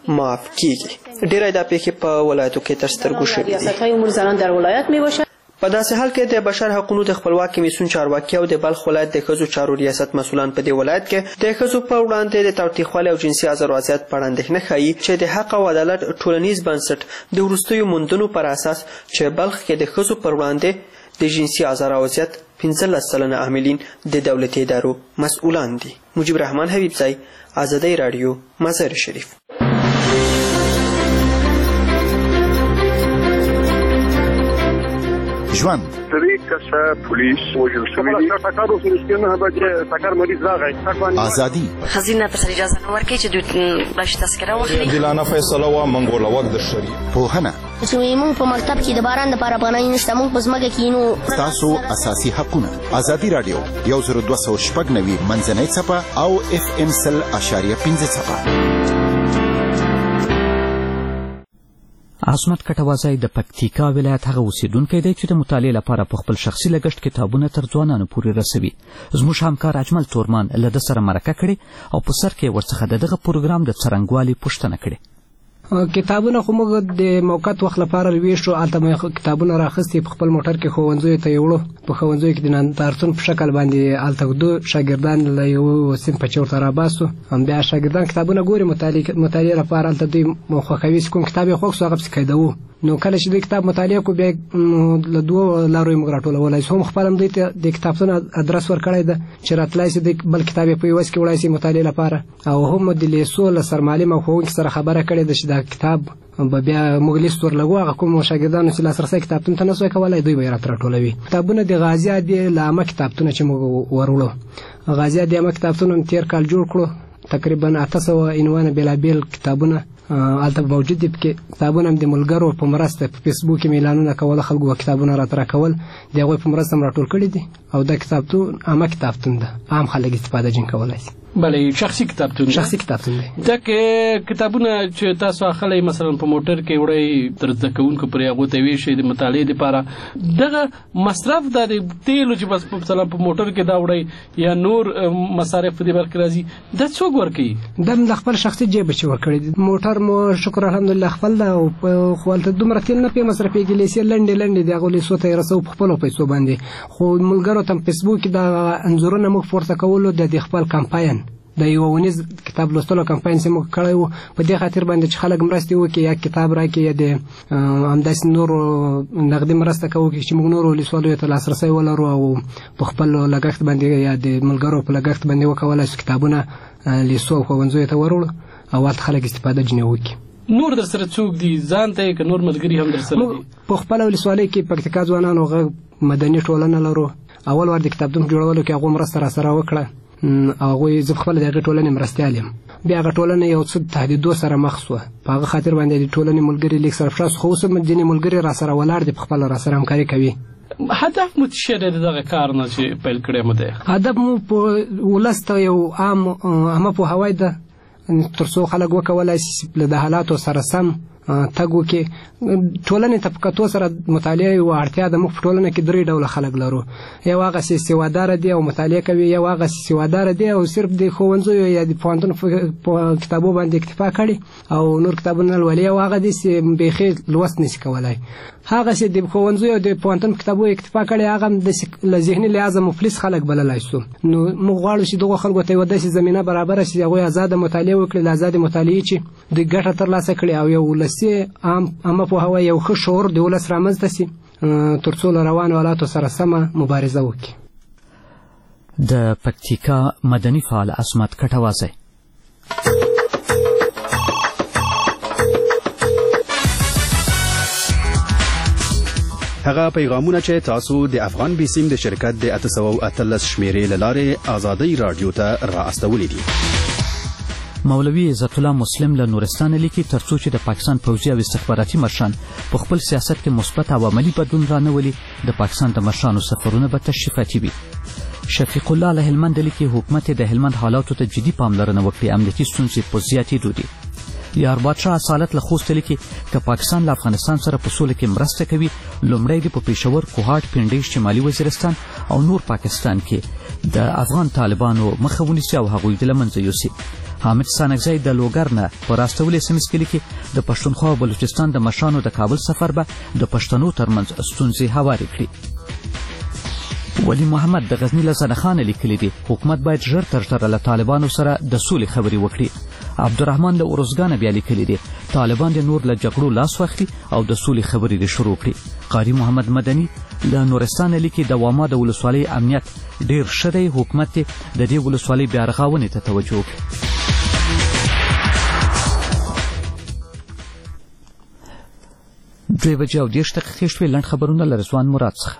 معاف کیږي. ډیری دا پیښې په ولایتو کې تر سترګو شوې دي. ریاست‌های امور زنان در ولایت میباشد. په داسې حال کې د بشر حقوقو د خپلواک کمیسیون چارواکي او د بلخ ولایت د ښځو چارو ریاست مسؤلان په دې ولایت کې د ښځو په وړاندې د تاوتریخوالي او جنسي آزار او اذیت په اړه اندېښنه ښیي چې د حق او عدالت ټولنیز بنسټ د وروستیو موندنو پر اساس چې بلخ کې د ښځو پر وړاندې د جنسي آزار او اذیت پنځلس سلنه عاملین د دولتي ادارو مسؤلان دي. مجيب رحمان حبیبزی، آزادی رادیو، مزار شریف. ژوند درې کسه پولیس وژل شوي دي. ټکر وشو چې نه بچي ټکر مریض راغی. ازادي خزینه پر اجازه نه ورکړي چې دوی باش تذکره واخلي. عادلانه فیصله و منګول وخت د شری. پوهنه چې موږ په مکتب کې د باران د لپاره پناه نشته، موږ په ځمکه کې نو تاسو اساسي حقونه. ازادي رادیو یو زر دوه سوه شپږ نوي منځنۍ څپه او اف ام سل اشاریه پنځه څپه. عصمت کټوازی د پکتیکا ولایت هغه اوسیدونکی دی چې د مطالعې لپاره په خپل شخصي لګښت کتابونه تر ځوانانو پورې رسوي. زموږ همکار اجمل تورمان له ده سره مرکه کړې او په سر کې ورڅخه د دغه پروګرام د څرنګوالي پوښتنه کړې. کتابونه خو موږ د موقت وخت لپاره ویشو، هلته مې کتابونه راخستې په خپل موټر کې ښوونځیو ته یوړو. په ښوونځیو کې د نندارتون په شکل باندې هلته دو شاګردان له یو صنف په چورته راباسو. بیا شاګردان کتابونه ګوري مطالعې لپاره، هلته دوی خوښوي چې کوم کتاب یې خوښ سو هغه پسې قیدوو. نو کله چې دوی کتاب مطالعه کو بیا له دوو لارو یې موږ راټولولی سو. هم خپل هم دوی ته د کتابتون ادرس ورکړی ده چې راتلی سي دوی بل کتاب یې په یوه کې وړی سي مطالعې لپاره، او هم د لیسو له سرمعلم او ښوونکي سره خبره کړې ده چې دا کتاب به بیا موږ لیست ورلګو. هغه کوم شاګردانو چې لاسرسی کتابتون ته نه سوی کولی دوی به یې راته راټولوي. کتابونه د غازي عادي له عامه کتابتونه چې موږ وروړو، غازي عادي عامه کتابتون هم تېر کال جوړ کړو. تقریبا اته سوه عنوانه بېلابېل کتابونه هلته موجود دي. پکې کتابونه هم د ملګرو په مرسته په فیسبوک کې اعلانونه کول، خلکو به کتابونه راته راکول، د هغوی په مرسته هم راټول کړي دي. او دا کتابتون عامه کتابتون ده، عام خلک استفاده جن کولی شي. بله شخصي کتابتون شخصي کتابتون دی. دغه کتابونه چې تاسو اخلئ مثلا په موټر کې وړئ تر زده کوونکو پورې هغو ته ویشئ د مطالعې دپاره، دغه مصرف دا د تیلو چې بس مثلا په موټر کې دا وړئ یا نور مصارف په دې برخه کې راځي، دا څوک ورکوي؟ دا د خپل شخصي جیب چې ورکړی دي. موټر مو شکر الحمدلله خپل ده، او خو هلته دومره تیل نه پې مصرفېږي. لیسې لنډې لنډې دي، هغو لیسو ته یې رسوو په خپلو پیسو باندې. خو ملګرو ته فیسبوک کې دا انځورونه موږ پورته کولو د خپل کمپاین د یو ونیز کتاب لوستلو کمپاین چې موږ کړی و، په دې خاطر باندې چې خلک مرستې وکړي، یا کتاب راکړي یا د همداسې نورو نغدي مرسته کوي چې موږ نورو لیسوالو ته لاسرسی ولرو او په خپل لګښت باندې یا د ملګرو په لګښت باندې وکولی شو کتابونه لیسو او ښوونځیو ته وروړو او هلته خلک استفاده جنې وکړي. نور در سره څوک دي ځان ته که نور ملګري هم در سره دي؟ په خپله ولسوالۍ کې پکتیکا ځوانانو غږ مدني ټولنه لرو. اول وار د کتابتون جوړولو کې هغو مرسته را سره وکړه، هغوی زه خپله د هغې ټولنې مرستیال یم. بیا هغه ټولنه یو څه تهدیدو سره مخ سوه، په هغه خاطر باندې د ټولنې ملګري لیک سرفشا سو. خو اوس هم ځینې ملګري را سره ولاړ دي، په خپله را سره همکاري کوي. هدف مو څه دی د دغه کار نه چې پیل کړی مو دی؟ هدف مو په ولس ته یو عام عامه پوهاوی ده، تر څو خلک وکولی شي له د حالاتو سره سم تګ وکړي. ټولنې ته په کتو سره مطالعه یوه اړتیا ده. موږ په ټولنه کې درې ډوله خلک لرو، یو هغسې سواداره دي او مطالعه کوي، یو هغسې سواداره دي او صرف د ښوونځیو یا د پوهنتون په کتابو باندې اکتفا کړي او نور کتابونه لولي، او هغه دي چې بیخي لوست نشي کولی. هغسې د ښوونځیو او د پوهنتون په کتابو اکتفا کړي، هغه هم له ذهني لحاظه مفلس خلک بللی شو. نو موږ غواړو چې دغو خلکو ته یوه داسې زمینه برابره شي چې هغوی ازاده مطالعه وکړي، له ازادې مطالعې چې دوی ګټه ترلاسه کړي او یو ولسي عامه پوهاوی، یو ښه شعور د ولس رامنځته شي، تر څو له روانو حالاتو سره سمه مبارزه وکړي. د پکتیکا مدني فعال عصمت کټوازی. هغه پیغامونه چې تاسو د افغان بیسیم د شرکت د اته سوه اتلس شمیرې له لارې آزادۍ راډیو ته را استولی دي. مولوي عزت الله مسلم له نورستان لیکي ترڅو چې د پاکستان پوځي او استخباراتي مشران په خپل سیاست کې مثبت او عملي بدلون رانولي، د پاکستان د مشرانو سفرونه به تشریفاتي وي. شفیق الله له هلمند لیکي حکومت د هلمند حالاتو ته جدي پاملرنه وکړي، امنیتي ستونزې په زیاتېدو دي. یار بادشاه اصالت له خوست لیکي که پاکستان له افغانستان سره په سوله کې مرسته کوي، لومړی د په پېښور، کوهاټ، پنډۍ، شمالي وزیرستان او نور پاکستان کې د افغان طالبانو مخه ونیسي او هغوی د له منځه یوسي. حامد سانګزی د لوګر نه په راستولي سیمز کلي کې د پښتونخوا او بلوچستان د مشرانو د کابل سفر به د پښتنو ترمنځ ستونزې هوارې کړي. ولی محمد د غزني له زنخانه لیکلي دي حکومت باید ژر تر ژره له طالبانو سره د سولې خبرې وکړي. عبدالرحمن له ارزګانه بیا لیکلي دي طالبان د نور له جګړو لاس واخلي او د سولې خبرې دې شروع کړي. قاری محمد مدني له نورستانه لیکي د واما د ولسوالۍ امنیت ډیر ښه دی حکومت دې د دې ولسوالۍ بیا رغاونې ته توجه وکړي. دوی بجې او دېرش دقیقې شوې. لنډ خبرونه له رضوان مراد څخه.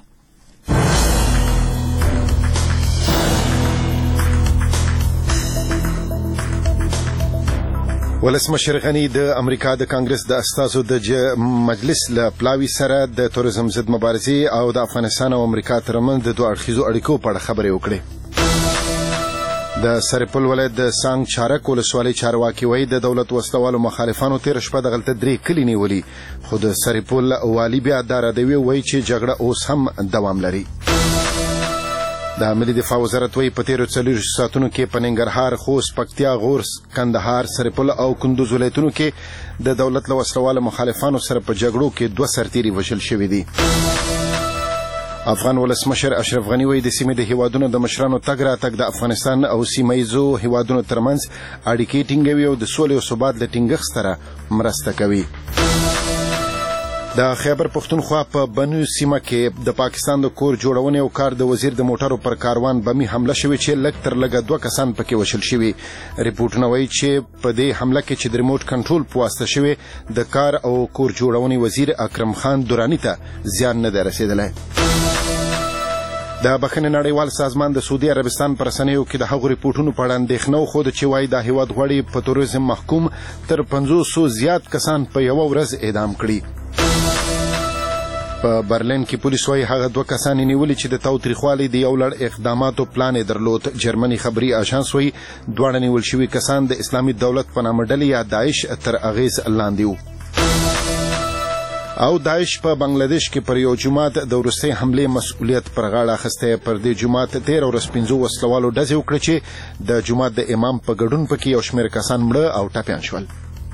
ولسمشر غني د امریکا د کانګرس د استازو د مجلس له پلاوي سره د تورزم ضد مبارزې او د افغانستان او امریکا ترمنځ د دوه اړخیزو اړیکو په اړه خبرې وکړې. د سرپل ولایت د سانګ چارک ولسوالۍ چارواکي وایي د دولت وسلوالو مخالفانو تېره شپه دغلته درې کلي نیولي خو د سرپل والي بیا دا ردوي وایي چې جګړه اوس هم دوام لري. د ملي دفاع وزارت وایي په تېرو څلوېښتو ساعتونو کې په ننګرهار خوست پکتیا غور کندهار سرپل او کندوز ولایتونو کې د دولت له وسلوالو مخالفانو سره په جګړو کې دوه سرتیري وژل شوي دي. افغان ولسمشر اشرف غني وایي د سیمې د هیوادونو د مشرانو تګ راتګ د افغانستان او سیمه ییزو هیوادونو ترمنځ اړیکې ټینګوي او د سولې او ثبات له ټینګښت سره مرسته کوي. د خیبر پښتونخوا په بنو سیمه کې د پاکستان د کور جوړونې او کار د وزیر د موټرو پر کاروان بمي حمله شوې چې لږ تر لږه دوه کسان پکې وژل شوي. ریپورټونه وایي چې په دې حمله کې چې د ریموټ کنټرول په واسطه شوې د کار او کور جوړونې وزیر اکرم خان دراني ته زیان نه دی رسېدلی. د بخښنې نړیوال سازمان د سعودي عربستان په رسنیو کې د هغو ریپورټونو په اړه اندېښنه وښوده چې وایي دا هیواد غواړي په توریزم محکوم تر پنځوسو زیات کسان په یوه ورځ اعدام کړي. په برلین کې پولیس وایي هغه دوه کسان یې نیولي چې د تاوتریخوالي د یو لړ اقداماتو پلان یې درلود. جرمني خبري اژانس وایي دواړه نیول شوي کسان د اسلامي دولت په نامه ډلې یا داعش تر اغېز لاندې وو. او داعش په بنگلادیش کې پر یو جومات د وروستۍ حملې مسؤلیت پر غاړه اخیستی. پر دې جومات تېره ورځ پنځو وسلوالو ډزې وکړې چې د جومات د امام په ګډون پکې یو شمېر کسان مړه او ټپیان شول.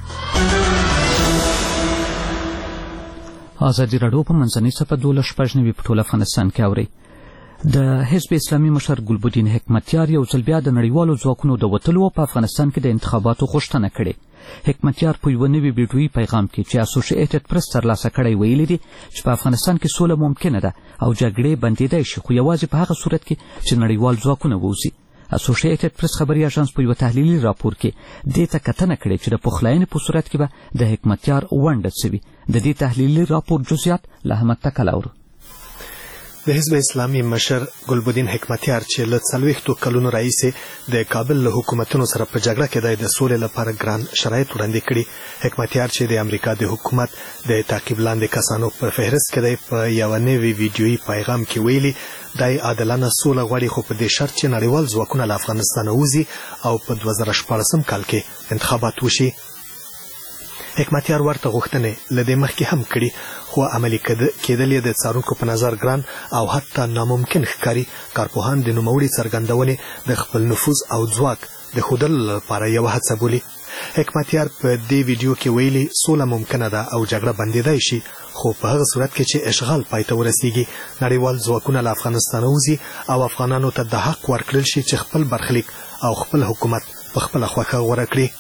ازادي راډیو په منځنۍ صفحه دولس شپږ نوي په ټول افغانستان کې اورئ. د حزب اسلامي مشر ګلبدین حکمتیار یو ځل بیا د نړیوالو ځواکونو د وتلو په افغانستان کې د انتخاباتو غوښتنه کړې. حکمتیار په یوه نوي ویډیویي پیغام کې چې اسوسییټډ پریس ترلاسه کړی ویلي دي چې په افغانستان کې سوله ممکنه ده او جګړې بندېدای شي خو یوازې په هغه صورت کې چې نړیوال ځواکونه ووځي. اسوسییټډ پریس خبري اژانس په یو تحلیلي راپور کې دې ته کتنه کړې چې د پخلاینې په صورت کې به د حکمتیار ونډه څه وي. د دې تحلیلي راپور جزئیات له احمد تکل اورو. د حزب اسلامي مشر ګلبدین حکمتیار چې له څلوېښتو کلونو راهیسې د کابل له حکومتونو سره په جګړه کې دی د سولې لپاره ګران شرایط وړاندې کړي. حکمتیار چې د امریکا د حکومت د تعقیب لاندې کسانو په فهرست کې دی په یوه نوي ویډیویي پیغام کې ویلي دی عادلانه سوله غواړي خو په دې شرط چې نړیوال ځواکونه له افغانستانه وځي او په دوه زره شپاړسم کال کې انتخابات وشي. حکمتیار ورته غوښتنې له دې مخکې هم کړي خو عملي کېدل یې د څارونکو په نظر ګران او حتی ناممکن ښکاري. کارپوهان د نوموړي څرګندونې د خپل نفوذ او ځواک د ښودلو لپاره یوه هڅه بولي. حکمتیار په دې ویډیو کې ویلي سوله ممکنه ده او جګړه بندېدای شي خو په هغه صورت کې چې اشغال پای ته ورسیږي نړیوال ځواکونه له افغانستانه وځي او افغانانو ته د حق ورکړل شي چې خپل برخلیک او خپل حکومت په خپله خوښه غوره کړي.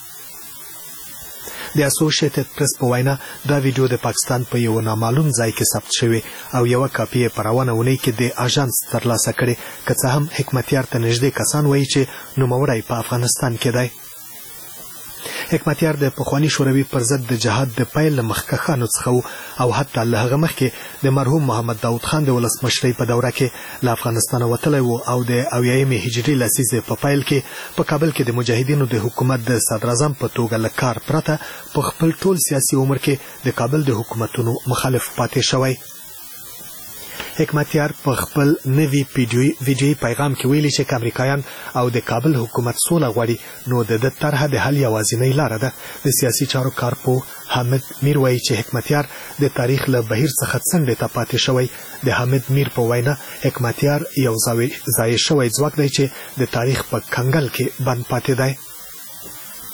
د اسوسییټډ پریس په وینا دا ویډیو د پاکستان په یو نامعلوم ځای کې ثبت شوی او یوه کاپي یې په روانه اونۍ کې د اژانس ترلاسه کړې. که څه هم حکمتیار ته نږدې کسان وایي چې نوموړی په افغانستان کې دی. حکمتیار د پخواني شوروي پر ضد د جهاد د پیل له مخکښانو څخه و او حتی له هغه مخکې د مرحوم محمد داود خان د ولسمشرۍ په دوره کې له افغانستانه وتلی و او د اویایمې هجري لسیزې په پیل کې په کابل کې د مجاهدینو د حکومت د صدراعظم په توګه له کار پرته په خپل ټول سیاسي عمر کې د کابل د حکومتونو مخالف پاتې شوی. حکمتیار په خپل نوي ویډیویي پیغام کې ویلي چې که امریکایان او د کابل حکومت سوله غواړي نو د ده طرحه د حل یوازینۍ لاره ده. د سیاسي چارو کارپوه حامد میر وایي چې حکمتیار د تاریخ له بهیر څخه څنډې ته پاتې شوی. د حامد میر په وینا حکمتیار یو ضایع شوی ځواک دی چې د تاریخ په کنګل کې بند پاتې دی.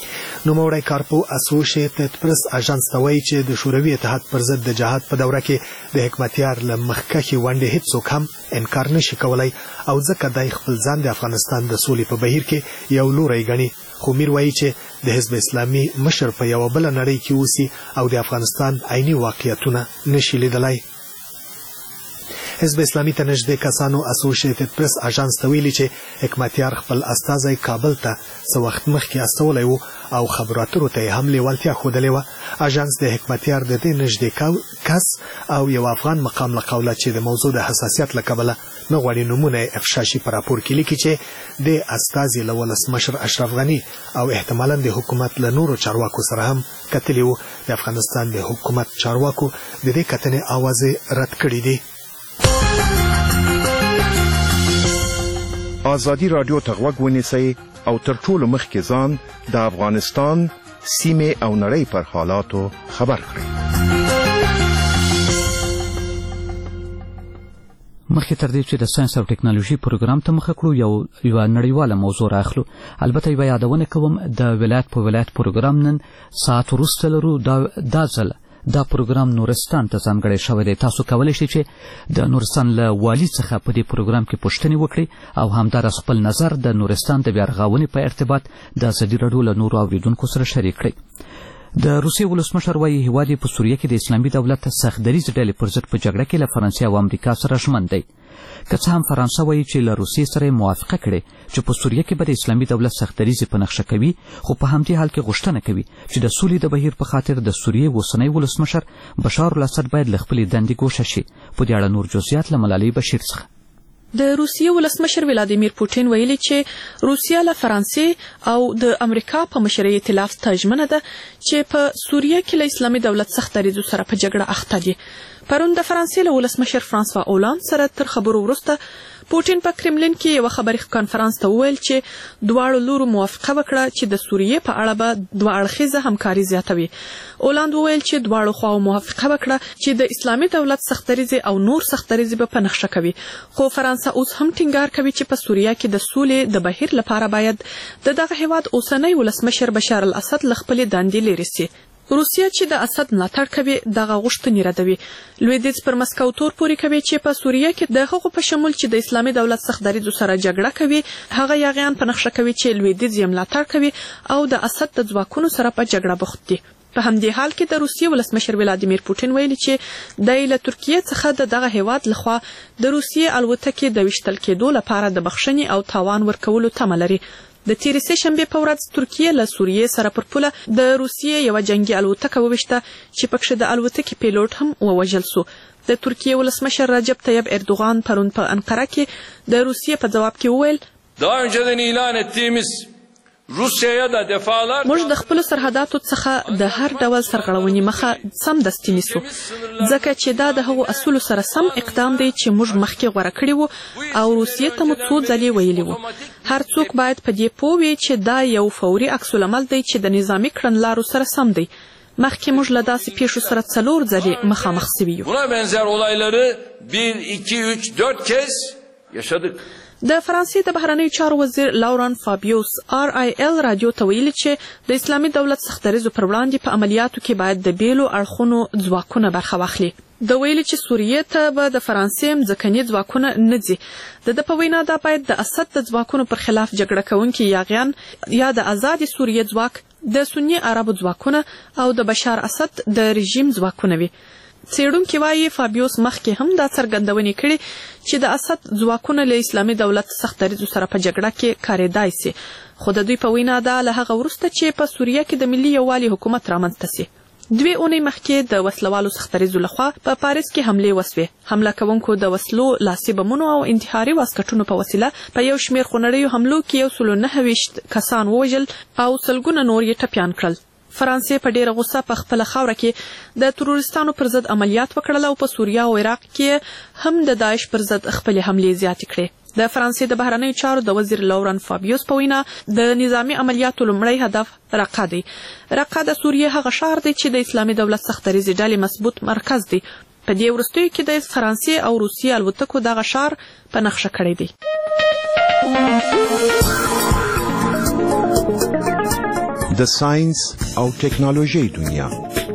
نوموړی کارپو اسوسییټډ پریس اژانس ته وایي چې د شوروي اتحاد پر ضد د جهاد په دوره کې د حکمتیار له مخکښې ونډې هیڅوک هم انکار نشي کولی او ځکه دی خپل ځان د افغانستان د سولې په بهیر کې یو لوری ګڼي. خو میر وایي چې د حزب اسلامي مشر په یوه بله نړۍ کې اوسي او د افغانستان عیني واقعیتونه نشي لیدلی. حزب اسلامي ته نږدې کسانو اسوسییټډ پریس اژانس ته ویلي چې حکمتیار خپل استازی کابل ته څه وخت مخکې استولی و او خبرو اترو ته یې هم لیوالتیا ښودلې وه. اژانس د حکمتیار د دې نږدې کس او یو افغان مقام له قوله چې د موضوع د حساسیت له کبله نه غواړي نومونه یې افشا شي په راپور کې لیکي چې د استازي له ولسمشر اشرف غني او احتمالا د حکومت له نورو چارواکو سره هم کتلي وو. د افغانستان د حکومت چارواکو د دې کتنې اوازې رد کړي دي. آزادی رادیو ته غوږ ونیسئ او تر ټولو مخکې ځان د افغانستان سیمې او نړۍ پر حالاتو خبر کړئ. مخکې تر دې چې د ساينس او ټکنالوژي پروګرام ته مخه کړو یو یوه نړیواله موضوع راخلو. البته یوه یادونه کوم د ولایت په ولایت پروګرام نن ساعت وروسته لرو. دا ځل دا پروګرام نورستان ته ځانګړی شوی دی. تاسو کولی شئ چې د نورستان له والي څخه په دې پروګرام کې پوښتنې وکړئ او همداراز خپل نظر د نورستان د بیارغونې په ارتباط د ازادي راډیو له نورو اوریدونکو سره شریک کړئ. د روسیې ولسمشر وایي هیواد یې په سوریه کې د اسلامي دولت سخت دریځ ډلې پر ضد په جګړه کې له فرانسې او امریکا سره ژمن دی. که څه هم فرانسه وایي چې له روسیې سره یې موافقه کړې چې په سوریه کې به د اسلامي دولت سخت دریځې په نقشه کوي، خو په همدې حال کې غوښتنه کوي چې د سولې د بهیر په خاطر د سوریې اوسنی ولسمشر بشار الاسد باید له خپلې دندې ګوښه شي. په دې اړه نور جزئیات له ملالۍ بشیر څخه. د روسیې ولسمشر ولادیمیر پوټین ویلي چې روسیه له فرانسې او د امریکا په مشرۍ ائتلاف ته ژمنه ده چې په سوریه کې له اسلامي دولت سخت دریځو سره په جګړه اخته دي. پرون د فرانسې له ولسمشر فرانسوا اولاند سره تر خبرو وروسته پوټین په کرملین کې یو خبري کانفرنس ته وویل چې دواړو لورو موافقه وکړه چې د سوریې په اړه به دوه اړخیزه همکاري زیاتوي. اولاند وویل چې دواړو خواو موافقه وکړه چې د اسلامي دولت سخت دریځ او نور سخت دریځ به په نقشه کوي. خو فرانسه اوس هم ټینګار کوي چې په سوریه کې د سولې د بهیر لپاره باید د دغه هیواد اوسنی ولسمشر بشار الاسد له خپلې دندې لرې سي. روسیه چې د اسد ملاتړ کوي دغه غوښتنې ردوي. لویدیځ پر مسکو تور پورې کوي چې په سوریه کې د هغو په شمول چې د اسلامي دولت سخت دریځو سره جګړه کوي هغه یاغیان په نقشه کوي چې لویدیځ یې ملاتړ کوي او د اسد د ځواکونو سره په جګړه بوخت دي. په همدې حال کې د روسیې ولسمشر ولادیمیر پوټین ویلي چې د له ترکیه څخه د دغه هیواد لخوا د روسیې الوتکې د وشتل کېدو لپاره د بخښنې او تاوان ورکولو تمه لري. د تیرې سه شنبې په ورځ ترکیه له سوریې سره پر پوله د روسیې یوه جنګي الوتکه وویشته چې پکښې د الوتکې پیلوټ هم ووژل سو. د ترکیې ولسمشر رجب طیب اردوغان پرون په انقره کې د روسیې په ځواب کې وویل موږ د خپلو سرحداتو څخه د هر ډول سرغړونې مخه سمدستي نیسو ځکه چې دا د هغو اصولو سره سم اقدام دی چې موږ مخکې غوره کړي وو او روسیې ته مو څو ځلې ویلي وو. هر څوک باید په دې پوه وي چې دا یو فوري عکس العمل دی چې د نظامي کړنلارو سره سم دی. مخکې موږ له داسې پیښو سره څلور ځلې مخامخ سوي یو. د فرانسې د بهرنیو چارو وزیر لوران فابیوس آر آی ال رادیو ته ویلي چې د اسلامي دولت سخت دریځو پر وړاندې په عملیاتو کې باید د بیلو اړخونو ځواکونه برخه واخلي. د ویلي چې سوریې ته به د فرانسې مځکني ځواکونه نه ځي. د ده په وینا دا باید د اسد د ځواکونو پر خلاف جګړه کوونکي یاغیان یا د آزادې سوریې ځواک د سني عربو ځواکونه او د بشار اسد د رژیم ځواکونه وي. څېړونکي وایي فابیوس مخکې هم دا څرګندونې کړي چې د اسد ځواکونه له اسلامي دولت سخت دریځو سره په جګړه کې کارېدای سي. خو د دوی په وینا دا له هغه وروسته چې په سوریه کې د ملي یووالي حکومت رامنځته سي. دوې اونۍ مخکې د وسلوالو سخت دریځو لخوا په پاریس کې حملې وسوې. حمله کوونکو د وسلو، لاسي بمونو او انتحاري واسکټونو په وسیله په یو شمېر خونړیو حملو کې یو سلو نهه ویشت کسان ووژل او سلګونه نور یې ټپیان کړل. فرانسې په ډیره غوسه په خپله خاوره کې د تروریستانو پر ضد عملیات وکړل او په سوریه او عراق کې هم د داعش پر ضد خپلې حملې زیاتې کړې. د فرانسې د بهرنیو چارو د وزیر لوران فابیوس په وینا د نظامي عملیاتو لومړی هدف رقه دی. رقه د سوریې هغه ښار دی چې د اسلامي دولت سخت دریځې ډلې مضبوط مرکز دی. په دې وروستیو کې د فرانسې او روسیې الوتکو دغه ښار په نقشه کړی دی. د ساينس او ټکنالوژي دنیا.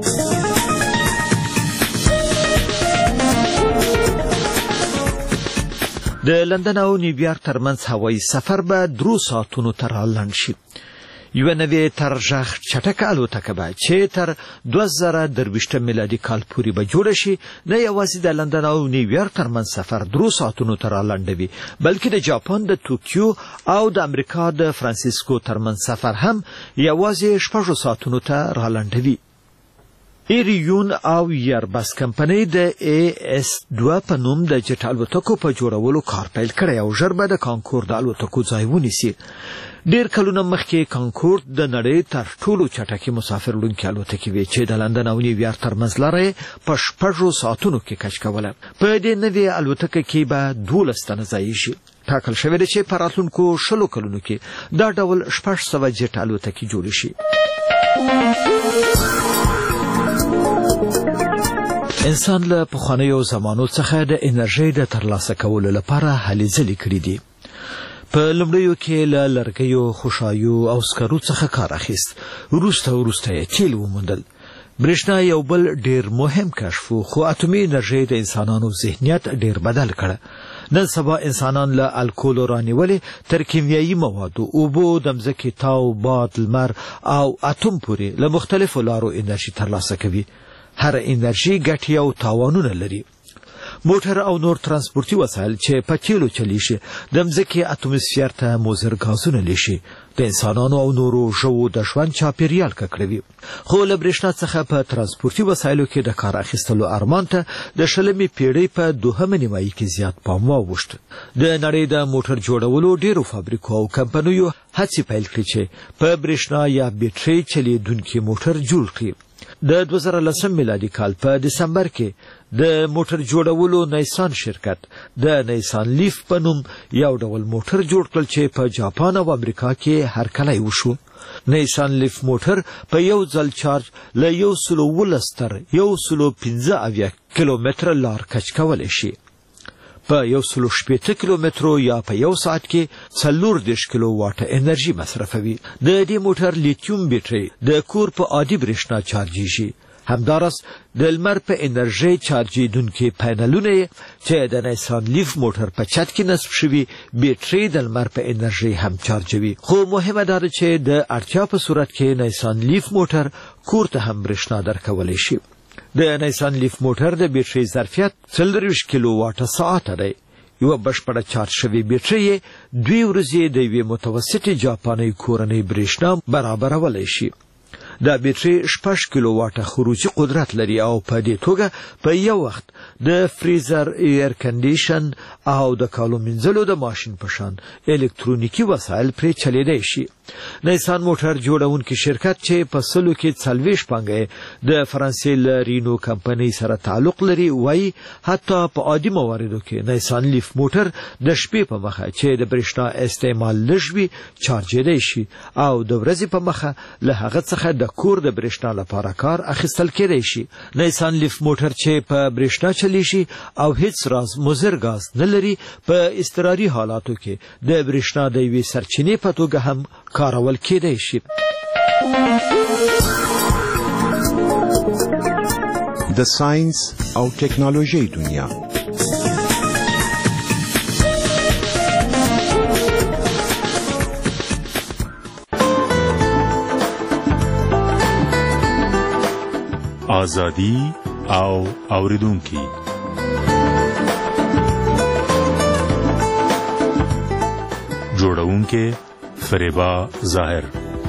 د لندن او نیویارک ترمنځ هوایي سفر به درو ساعتونو ته رالنډ شي. یوه نوې ترژغ چټکه الوتکه به چې تر دوه زره درویشتم میلادي کال پورې به جوړه شي نه یوازې د لندن او نیویارک ترمنځ سفر درو ساعتونو ته رالنډوي بلکې د جاپان د توکیو او د امریکا د فرانسیسکو ترمنځ سفر هم یوازې شپږو ساعتونو ته رالنډوي. ایریون او ایربس کمپنۍ د ای اس دوه په نوم د جټ الوتکو په جوړولو کار پیل کړی او ژر به د کانکور د الوتکو ځای ونیسي. ډیر کلونه مخکې کانکور د نړۍ تر ټولو چټکې مسافر وړونکې الوتکې وې چې د لندن او نیویارک ترمنځ لاره په شپږو ساعتونو کې کش کوله. په دې نوې الوتکه کې به دولس تنه ځای شي. ټاکل شوی دی چې په راتلونکو شلو کلونو کې دا ډول شپږ سوه جټ الوتکې جوړې شي. انسان له پخوانیو زمانو څخه د انرژۍ د ترلاسه کولو لپاره هلې ځلې کړي دي. په لومړیو کې له لرګیو، خوشایو او سکرو څخه کار اخیست. وروسته وروسته یې تیل وموندل. برېښنا یو بل ډیر مهم کشف و خو اتومي انرژۍ د انسانانو ذهنیت ډیر بدل کړه. نن سبا انسانان له الکولو رانیولې تر کیمیاوي موادو، اوبو، د مځکې تاو، باد، لمر او اتوم پورې له مختلفو لارو انرژي ترلاسه کوي. هر انرژي ګټې او تاوانونه لري. موټر او نور ترانسپورتي وسایل چې په تیلو چلیږي د مځکې اتموسفیر ته مضر غازونه لیږي، د انسانانو او نورو ژوو د ژوند چاپیریال ککړوي. خو له برېښنا څخه په ترانسپورتي وسایلو کې د کار اخیستلو ارمان ته د شلمې پیړۍ په دوهمه نیمایي کې زیات پام واوښت. د نړۍ د موټر جوړولو ډیرو فابریکو او کمپنیو هڅې پیل کړې چې په برېښنا یا بیټرۍ چلیدونکي موټر جوړ کړي. د دوه زره لسم میلادي کال په دسمبر کې د موټر جوړولو نیسان شرکت د نیسان لیف په نوم یو ډول موټر جوړ کړل چې په جاپان او امریکا کې هرکلی وشو. نیسان لیف موټر په یو ځل چارج له یو سلو ولس تر یو سلو پنځه اویا کیلومتره لار کچ کولی شي. په یو سلو شپېته کیلومترو یا په یو ساعت کې څلور دېرش کیلو واټه انرژي مصرفوي. د دې موټر لیتیوم بیټرۍ د کور په عادي برېښنا چارجیږي. همداراز د لمر په انرژۍ چارجیدونکي پینلونه چې د نیسان لیف موټر په چت کې نصب شوي بیټرۍ د لمر په انرژۍ هم چارجوي. خو مهمه دا ده چې د اړتیا په صورت کې نیسان لیف موټر کور ته هم برېښنا درکولی شي. د نیسان لیف موټر د بیټرۍ ظرفیت څلورویشت کیلو واټه ساعت دی. یوه بشپړه چارج شوې بیټرۍ دوی ورځې د یوې متوسطې جاپانۍ کورنۍ برېښنا برابرولی شي. دا بیټرۍ شپږ کیلو واټه خروجي قدرت لري او په دې توګه په یو وخت د فریزر، ایر کنډیشن او د کالو مینځلو د ماشین په شان الکترونیکي وسایل پرې چلیدای شي. نیسان موټر جوړونکي شرکت چې په سلو کې څلوېښت پانګه د فرانسې له رینو کمپنۍ سره تعلق لري وایي حتی په عادي مواردو کې نیسان لیف موټر د شپې په مخه چې د برېښنا استعمال لږ وي چارجېدای شي او د ورځې په مخه له هغه څخه د کور د برېښنا لپاره کار اخیستل کېدای شي. نیسان لیف موټر چې په برېښنا چلیږي او هیڅ راز مضر غاز نه لري په اضطراري حالاتو کې د برېښنا د یوې سرچینې په توګه هم کارول کېدای شي. د ساينس او ټکنالوژي دنیا. آزادی او اوریدونکي. جوړونکي فریبا ظاهر.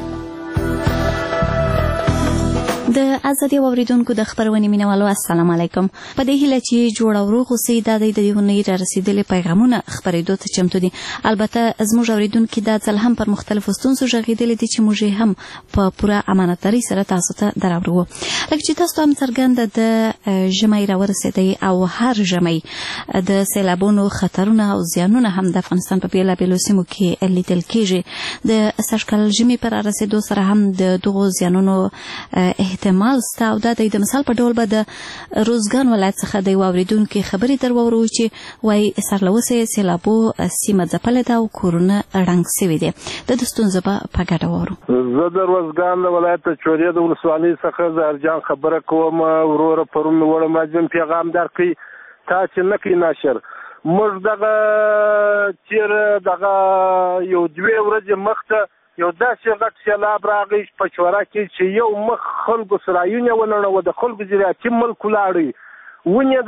د ازادي اوریدونکو د خبرونې مینوالو السلام علیکم. په دې هیله چې جوړ او روغ اوسئ دا د دې ونې را رسیدلې پیغامونه خبرېدو ته چمتو دي. البته زموږ اوریدونکي دا ځل هم پر مختلفو ستونزو غږېدلي دي چې موږ هم په پوره امانتداري سره تاسو ته دراوړو. لکه چې تاسو هم څرګنده د ژمی را ورسېدی او هر ژمی د سیلابونو خطرونه او زیانونه هم د افغانستان په بېلابېلو سیمو کې لیدل کېږي. د سږکال ژمي پر رسېدو سره هم د دغو زیانونو احتمال کمال ستا او دا د مثال په ډول به د روزګان ولایت څخه د یو اورېدونکي خبرې در واورو چې وایي سرلوڅې سیلابو سیمه ځپلې ده او کورونه ړنګ سوي دي د ده ستونزه به په ګډه واورو. زه د روزګان د ولایت د چورې د ولسوالۍ څخه زهرجان خبره کوم. وروره پرون مې وړم راځم پیغام درکړي تا چې نه کوي نشر. موږ دغه چېرې دغه یو دوې ورځې مخته یو داسې غټ سیلاب راغی په چوره کې چې یو مخ خلکو سرایونه ونړوه د خلکو زراعتي ملک ولاړی ونې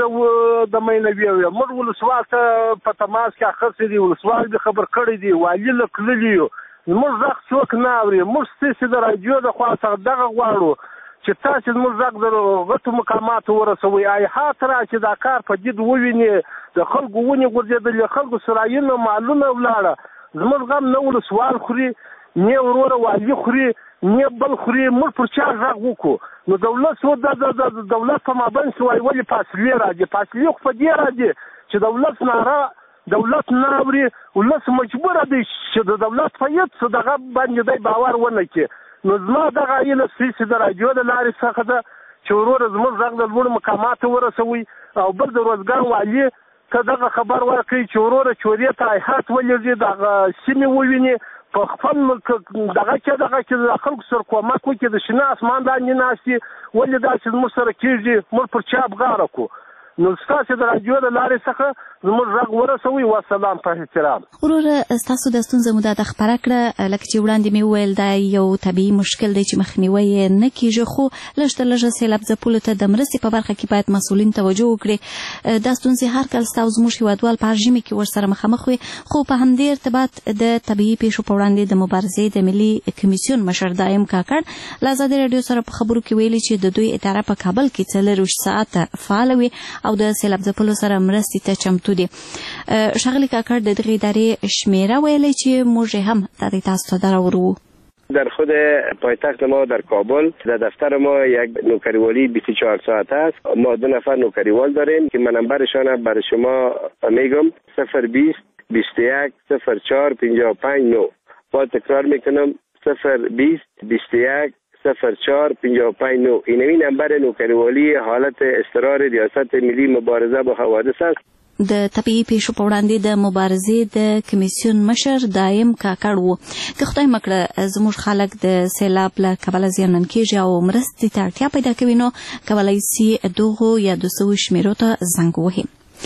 د مینوي وې. موږ ولسوال ته په تماس کې اخیستی دي ولسوال دې خبر کړی دي والي له کللي یو موږ غږ څوک نه اوري. موږ ستاسې د راډیو د خوا څخه دغه غواړو چې تاسې زموږ غږ د غټو مقاماتو ورسوئ. ایحات را چې دا کار په جد وویني د خلکو ونې غورځېدلې خلکو سرایونه مالونه ولاړه زموږ غم نه ولسوال خوري نه وروره والي خوري نه بل خوري. موږ پر چا غږ وکړو نو دولت سو د دولت په مابین کې وایي ولې فاصلې راځي. فاصلې خو په دې راځي چې دولت ناره دولت نه اوري ولس مجبوره دی چې د دولت په هېڅ څه دغه باندې دی باور ونه کړي. نو زما دغه هیله ستاسې د راډیو د لارې څخه ده چې وروره زموږ غږ د لوړو مقاماتو ورسوئ او بل د روزګان والي ته دغه خبر ورکړي چې وروره چورې ته ایحات ولېږي دغه سیمې وویني په خپل دغه کې دغه کې د خلکو سره کومک وکړي د شنه اسمان لاندې ناستي ولې داسې زموږ سره کېږي موږ پر چا بغاره کړو. نو ستاسې د راډیو د لارې څخه زموږ غږ ورسوئ. وسلام په احترام. وروره ستاسو د ستونزه مو دا د خپره کړه لکه چې وړاندې مې وویل دا یو طبیعي مشکل دی چې مخنیوی یې نه کېږي خو لږ تر لږه سیلاب ځپلو ته د مرستې په برخه کې باید مسؤلین توجه وکړي. دا ستونزې هر کال ستا او زموږ هېوادوال په هر ژمي کې ورسره مخامخ وي خو په همدې ارتباط د طبیعي پیښو په وړاندې د مبارزې د ملي کمیسیون مشر دایم کاکړ له ازادي راډیو سره په خبرو کې ویلي چې د دوی اداره په کابل کې څلرویشت ساعته فعاله وي او د سیلاب ځپلو سره مرستې ته چمتو دي. ښاغلي کاکړ د دغې ادارې شمیره ویلی چې موږ هم دا د تاسو ته درآورو. در خود پایتخت ما در کابل در دفتر ما یک نوکریوالی بیست و چهار ساعت است. ما دو نفر نوکریوال داریم که من نمبرشان برای شما میگم صفر بیست بیست و یک صفر چهار پنجاه و پنج نه. با تکرار میکنم صفر بیست بیست و یک صفر چهار پنجاه و پنج نه. اینمی نمبر نوکریوالی حالت اضطرار ریاست ملی مبارزه با حوادث است. د طبیعي پیښو په وړاندې د مبارزې د کمیسیون مشر دایم کاکړ وو. که خدای مکړه زموږ خلک د سیلاب له کبله زیانمن کېږي او مرستې ته اړتیا پیدا کوي نو کولی سي دغو یادو سویو شمیرو ته زنګ ووهي.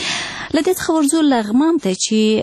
له دې څخه ورځو لغمان ته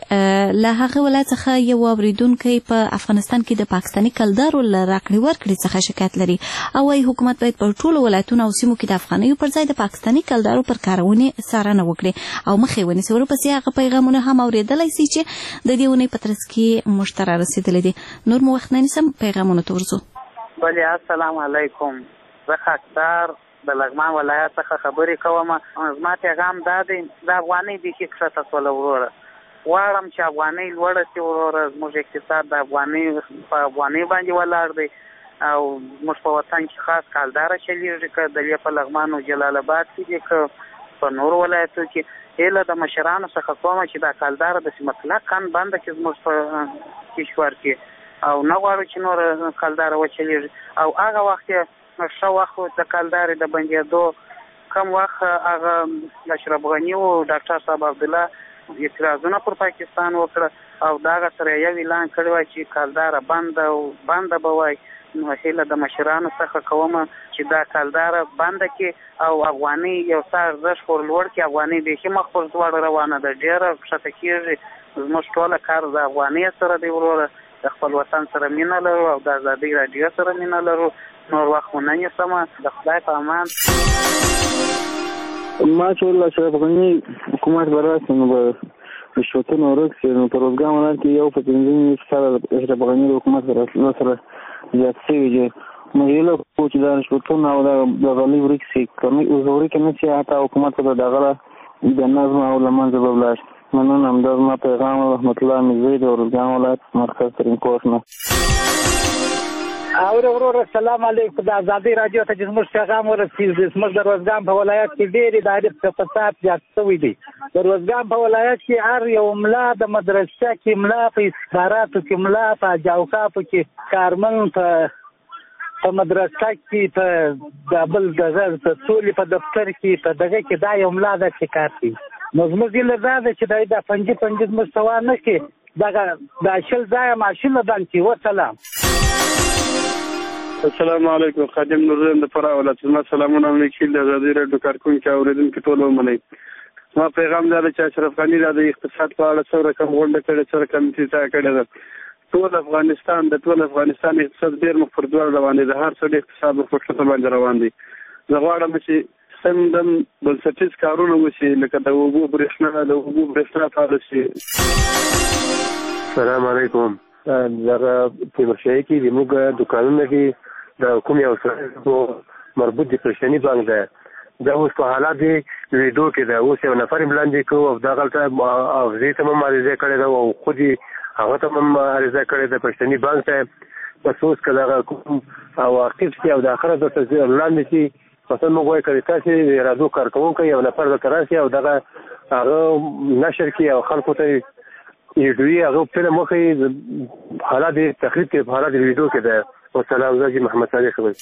چې له هغه ولایت څخه یو اورېدونکی په افغانستان کې د پاکستاني کلدارو له راکړې ورکړې څخه شکایت لري او وايي حکومت باید په ټولو ولایتونو او سیمو کې د افغانیو پر ځای د پاکستاني کلدارو پر کارونې څارنه وکړي او مخې ونیسي. ورپسې هغه پیغامونه هم اورېدلی سي چې د دې اونۍ په ترڅ کې موږ ته رارسېدلي دي. نور مو وخت نه نیسم پیغامونو ته ورځو. بلې السلام علیکم. زه خاکسار د لغمان ولایت څخه خبرې کوم. زما پیغام دا دی د افغانۍ بیخي کښته شوله وروره. غواړم چې افغانۍ لوړه شي وروره. زموږ اقتصاد د افغانۍ په افغانۍ باندې ولاړ دی او زموږ په وطن کې خاص کالداره چلېږي که دلې په لغمان او جلال آباد کې دي که په نورو ولایتو کې. هیله د مشرانو څخه کوم چې دا کالداره داسې مطلقاً بنده کړي زموږ په کشور کې او نه غواړو چې نور کالداره وچلېږي او هغه وخت یې ښه وخت د کلدارې د بندېدو کم وخت هغه اشرف غني و ډاکټر صاحب عبدالله اعتراضونه پر پاکستان وکړه او د هغه سره یو اعلان کړی وای چې کلداره بنده او بنده به وای. نو هیله د مشرانو څخه کوم چې دا کلداره بنده کړي او افغانۍ یو څه ارزښت ور لوړ کړي. افغانۍ بیخي مخ پر دواړه روانه ده ډېره کښته کېږي. زموږ ټوله کار د افغانۍ سره دی وروره. د خپل وطن سره مینه لرو او د ازادۍ راډیو سره مینه لرو. نور وخت ونه نیسم. د خدای په امان. ما چې ویل اشرف غني حکومت به راشي نو به رشوتونه ورک شي. نو په روزګان ولایت کې یو په پنځه فیصده اشرف غني د حکومت سره سره زیات شوي دي. موږ هیله کوو چې دا رشوتونه او د غلۍ ورک شي. که ورک نه شي حتی حکومت به د هغه د نظم او له منځه به ولاړ شي. مننه. همدا زما پیغام رحمت الله میرزی د روزګان ولایت مرکز ترینکوټ نه. اور وروره السلام علیکم. د ازادۍ راډیو ته چې زموږ پیغام ورسېږي. زموږ د روزګان په ولایت کې ډېرې دایرې فساد زیات شوی دی. د روزګان په ولایت کې هر یو ملا د مدرسه کې ملا په استخباراتو کې ملا په جوقاپو کې کارمن په په مدرسه کې په د بل د سولې په دفتر کې په دغه کې دا یو ملا ده چې کار کوي. نو زموږ هیله دا ده چې دا پنځه پنځه زموږ سوا نه کړي، دغه د شل ځایه ماشین بند کړي. وسلام. السلام علیکم. خادم نورزن د فرا ولایت. ما سلامونه وکیل د ازادي راډیو کارکونکو اوریدونکو ټول ومنئ. ما پیغام دا چې اشرف غنی د اقتصاد په اړه څو رقم غونډه کړې، څو رقم چې کړې ده. ټول افغانستان د ټول افغانستان اقتصاد ډېر مخ پر ځوړ روان دی، د هر څه د اقتصاد مخ پر څه باندې روان دی. زه غواړم چې سمدم بنسټیز کارونه وشي، لکه د اوبو برېښنا د اوبو برېښنا فعال شي. السلام علیکم. دغه تیمورشاهي کې زموږ دوکانونه کې د کوم یو سره مربوط د پرشني بانک ده، دا اوس په حالات دی ویډیو کې ده. اوس یو نفر ملاندې کوو او دغلته حافظې ته هم عریضه کړې ده او خود یې هغه ته هم عریضه کړې ده پښتني بانک ته. بس اوس که دغه کوم عواقب شي او د آخره درته وړاندې شي، مثلا موږ وایو که تاسې د رادیو کارکوونکی یو نفر درته راشي او دغه هغه نشر کړي او خلکو ته ویډیوي هغه فلم وښیي، حالات د تخریب کې په حالات د ویډیو کې ده. والسلام. زه محمد صادق خبر.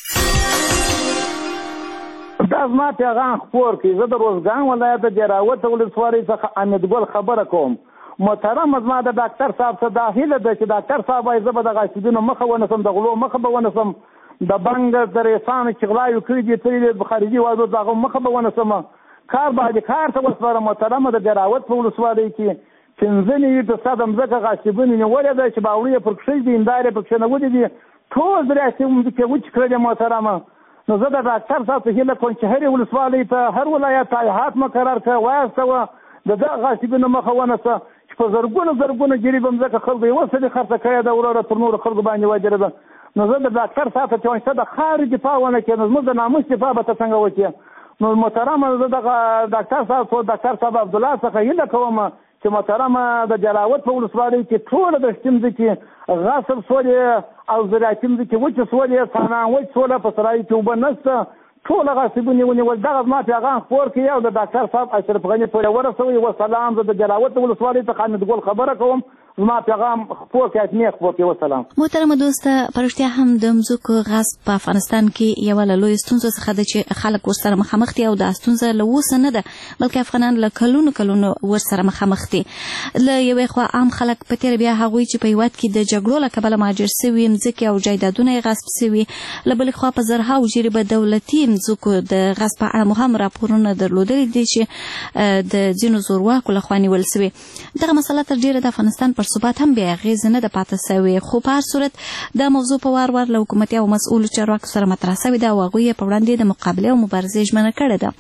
دا زما پیغام خپور کړي. زه د روزګان ولایت د جراوت ولسوالۍ څخه امیدګل خبره کوم. محترم زما د ډاکټر صاحب څخه دا هیله ده چې ډاکټر صاحب وایي زه به د غاصبینو مخه ونیسم، د غلو مخه به ونیسم، د بنګ د ریسانو چې غلاوې کړي دي تللي د خارجي وادو د هغه مخه به ونیسم. کار باید کار ته وسپارم. محترمه د جراوت په ولسوالۍ کې پنځه نوي فیصده مځکه غاصبینو نیولې ده چې باوري یې پر کښې دي، هندارې پر کښې نولې دي، ټول درې مځکې وچ کړلې. محترمه نو زه د ډاکټر صاحب څخه هیله کوم چې هرې ولسوالۍ ته هر ولایت تایحات مقرر کړه، وایستوه د دغه غاصبینو مخه ونیسه چې په زرګونو زرګونو جریب مځکه خلکو یې اوس دې خرڅه کړې ده وروره پر نورو خلکو باندې وجره ده. نو زه د ډاکټر صاحب ته چې وایي ته د خاورې دفاع ونه کړې، نو زموږ د ناموس دفاع به ته څنګه وکړې؟ نو محترمه زه دغه ډاکټر صاحب ډاکټر صاحب عبدالله څخه هیله کوم چې محترمه د جلاوت په ولسوالۍ کې ټوله د شتي مځکې غصب سولې او زراعتي مځکې وچې سولې، څانان وچ سوله، په سرایي کې اوبه نشته، ټول غاصبونه ونیول. دغه زما پیغام خپور کړي او د ډاکټر صاحب اشرف غني پورې ورسوي. وسلام. زه د جلاوت ولسوالۍ څخه امیدګل خبره کوم. زما پیغام خپور کړي، اتمیه خپور کړي. وسلام. محترمه دوسته، په رښتیا هم د مځکو غصب په افغانستان کې یوه له لویو ستونزو څخه ده چې خلک ورسره مخامخ دي، او دا ستونزه له اوسه نه ده بلکې افغانان له کلونو کلونو ورسره مخامخ دي. له یوې خوا عام خلک په تېره بیا هغوی چې په هېواد کې د جګړو له کبله مهاجر سوي مځکې او جایدادونه یې غصب سوي، له بلې خوا په زرهاو جریبه دولتي مځکو د غصب په اړه مو هم راپورونه درلودلي دي چې د ځینو زورواکو لخوا نیول سوي. دغه مسله تر ډېره د افغانستان پر ثبات هم بې اغېزې نه ده پاتې سوې، خو په هر صورت دا موضوع په وار وار له حکومتي او مسؤلو چارواکو سره مطرح سوې ده او هغوی یې په وړاندې د مقابلې او مبارزې ژمنه کړې ده.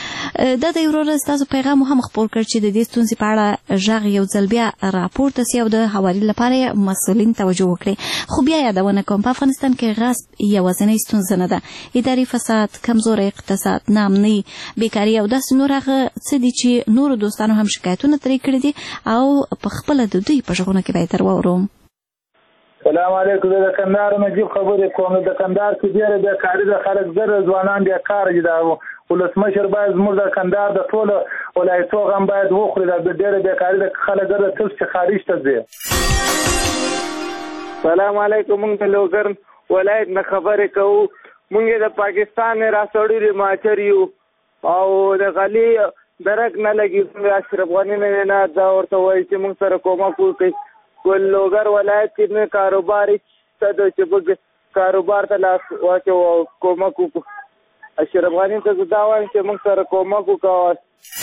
دا د یو ورځ ستاسو پیغام هم خپور کړ چې د دې ستونزې په اړه غږ یو ځل بیا راپورته سي او د هواري لپاره یې مسؤلین توجه وکړي. خو بیا یادونه کوم په افغانستان کې غصب یوازینۍ ستونزه نه ده. اداري فساد، کمزوری اقتصاد، ناامني، بیکاري او داسې نور هغه څه دي چې نورو دوستانو هم شکایتونه ترې کړي دي او په خپله د دوی په غږونو کې به یې تر واورو. سلام علیکم. زه د کندهار نجیب خبرې کوم. د کندهار کې ډېره بیکاري ده، خلک زر ځوانان بیکاره دي. دا ولسمشر باید زموږ د کندهار د ټولو ولایتو غم باید وخوري. دا ډېره بیکاري ده، خلک زر تل چې خارج ته ځي. سلام علیکم. موږ د لوګر ولایت نه خبرې کوو. موږ د پاکستان نه راڅوړي ماچر یو او د غلي درک نه لګي. اشرف غني نه نه دا ورته وایي چې موږ سره کومک وکړي. ول لوګر ولایت کې نه کاروبار ته د چې کاروبار ته لاس واچو او کومک وکړو. اشرف غني ته دا وایم چې موږ سره کومک وکړو.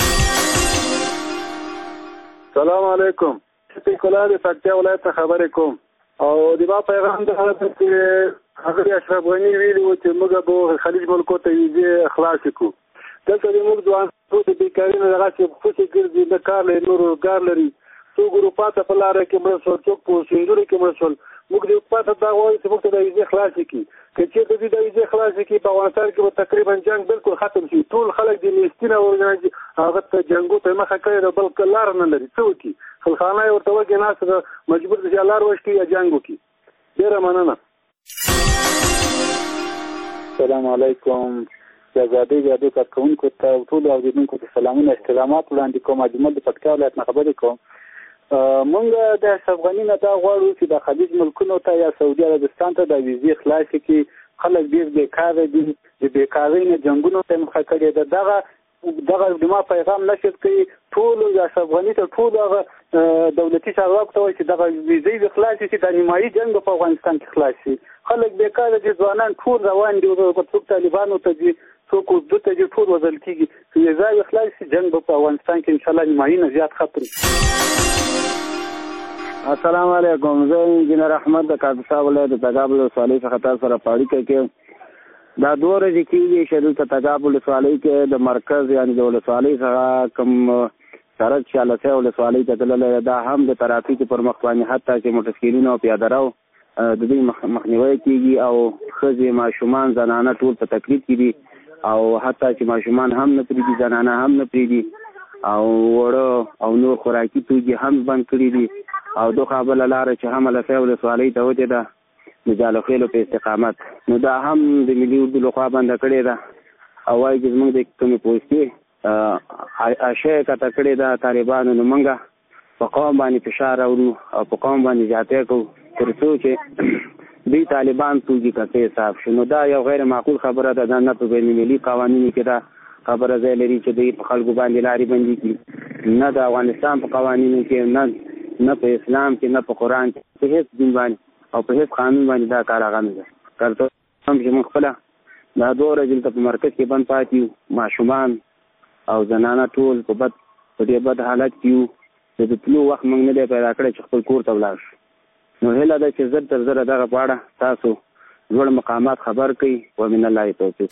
سلام علیکم. چې کله د پکتیا ولایت خبرې کوم او د ما پیغام دا چې هغه اشرف غني ویلي و چې موږ به خلیج ملکو ته ویزې خلاص کړو. دلته د موږ ځوان ټول د بیکاري نه دغه چې خوشي ګرځي، د کار لري، نور روزګار لري، څو ګروپا ته په لاره کې مړ شول، څوک په سیندونو کې مړ شول. موږ د حکومت ته دا وایو چې موږ ته د ویزې خلاص کړي. که چېرته دوی د ویزې خلاص کړي په افغانستان کې به تقریبا جنګ بالکل ختم شي. ټول خلک د میستین او هغه ته جنګو ته مخه کړې ده، بلکې لار نه لري. څه وکړي؟ خلخانه یې ورته وکړي ناسته مجبور دي چې لار وشکړي یا جنګ وکړي. ډېره مننه. السلام علیکم. د ازادۍ راډیو کارکوونکو ته ټولو اورېدونکو ته سلامونه احترامات وړاندې کوم. اجمل د پکتیا ولایت نه خبرې کوم. موږ د اشرف غني نه دا غواړو چې د خلیج ملکونو ته یا سعودي عربستان ته د ویزې خلاص کړي خلک ډېر بېکاره دي، د بېکارۍ نه جنګونو ته مخه کړې ده. دغه دغه د ما پیغام نشر کوي ټولو د اشرف غني ته ټولو هغه دولتي چارواکو ته وایي چې دغه ویزې به خلاصې شي، د نیمایي جنګ په افغانستان کې خلاص شي. خلک بېکاره دي، ځوانان ټول روان دي، څوک طالبانو ته ځي، څوک اردو ته ځي، ټول وژل کېږي. ویزه به خلاص شي، جنګ به په افغانستان کې انشاءالله نیمایي نه زیات ختم. السلام علیکم. زه انجینر احمد د کاپیسا ولایت د تګاب ولسوالۍ څخه تاسو سره په اړیکه کې دا دوه ورځې کېږي چې دلته تګاب ولسوالۍ کې د مرکز یعنې د ولسوالۍ څخه کوم سړک چې السی ولسوالۍ ته تللی دا هم د ترافیکو پر مخ باندې حتی چې موټرسایکلونه او پیاده رو د دوی مخنیوی کېږي او ښځې ماشومان زنانه ټول په تکلیف کې دي او حتی چې ماشومان هم نه پرېږدي، زنانه هم نه پرېږدي او وړه او نور خوراکي توکي هم بند کړي دي. او دغه بله لاره چې هم السی ولسوالۍ ته وتې ده د جالخیلو په استقامت، نو دا هم د ملي اردو لخوا بنده کړې ده او وایي چې زموږ د کومې پوستې اشیا یې کته کړې ده طالبانو، نو موږ په قوم باندې فشار راوړو او په قوم باندې زیاتی کوو تر څو چې دوی طالبان توکي کته صاف شي. نو دا یو غیر معقول خبره ده، دا نه په بین المللي قوانینو کې دا خبره ځای لري چې دوی په خلکو باندې لارې بندي کړي، نه د افغانستان په قوانینو کې، نه نه په اسلام کې، نه په قرآن کې، په هېڅ دین باندې او په هېڅ قانون باندې دا کار هغه نه ده. تر څو هم چې موږ خپله دا دوه ورځې دلته په مرکز کې بند پاتې یو، ماشومان او زنانه ټول په بد په ډېر بد حالت کې یو، د تلو وخت موږ نه دی پیدا کړی چې خپل کور ته ولاړ شو. نو هیله ده چې زر تر زره دغه په اړه تاسو لوړ مقامات خبر کړئ. ومن الله توفیق.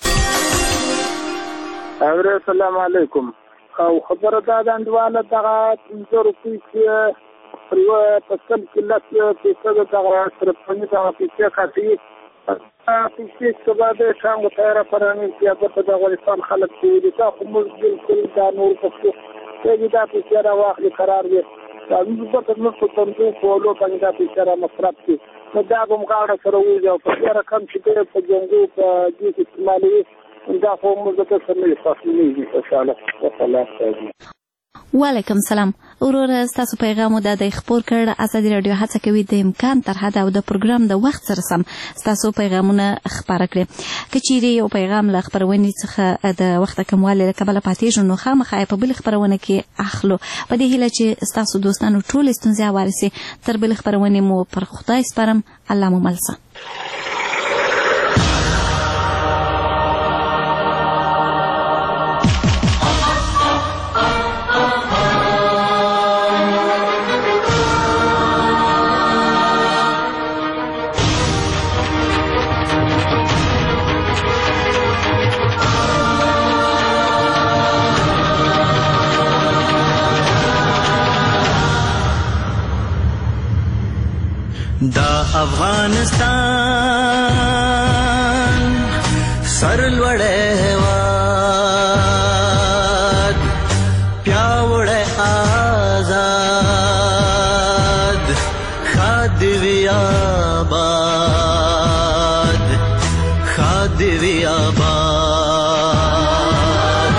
السلام علیکم. او خبره دا ده انډیواله دغه پنځه روپۍ چې پر یوه فصل کې لس فیصده دغه اشرف غني دغه پیسې کاټي، پیسې چې بعد ټانګو تیاره فرهنګ کې البته د افغانستان خلک چې دي تا خو موږ بالکل دا نور پښتو چې دا پیسې راواخلي قرار دی، دا موږ په موږ په تندو په لو باندې دا پیسې را مصرف کړي، نو دا به موږ غاړه سره وځي او په دې رقم چې دی په جنګو په دې کې استعمالوي، دا خو موږ ته څه نه احساسېږي. انشاءالله وسلام کوي. وعلیکم سلام. وروره ستاسو پیغام د دې خبر کړ. ازادي رادیو هڅه کوي د امکان تر حد او د پروګرام د وخت سره سم ستاسو پیغامونه خبره کړي. کچېری یو پیغام له خبرونې څخه د وخت کموالی له کبله پاتې نو خامخا په بل خبرونه کې اخلو. په دې هیله چې ستاسو دوستانو ټول ستونزې هوارې سي. تر بل خبرونې مو پر خدای سپارم. الله مو ملسه. دا افغانستان سرلوړی هېواد پیاوړی آزاد ښاد دې وي آباد ښاد دې وي آباد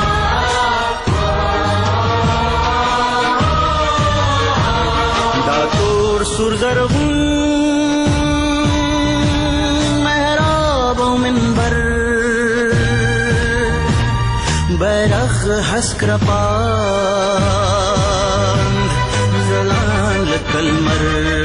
دا تور سور زرغون بیرغ حسک رپاند زلان لکلمر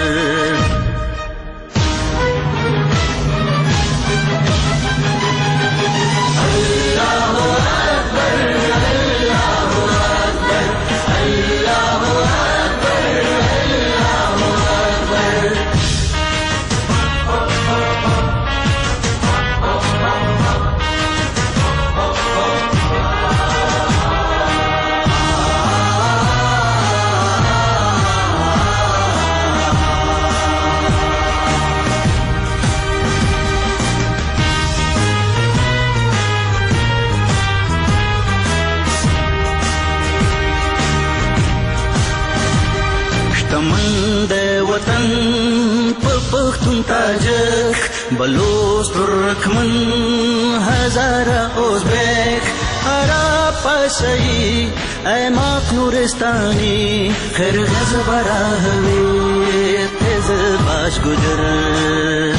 پختون تاجک بلوچ ترکمن هزاره ازبک عرب پشهی ایماق نورستانی قرغز براهوی تز باش گجر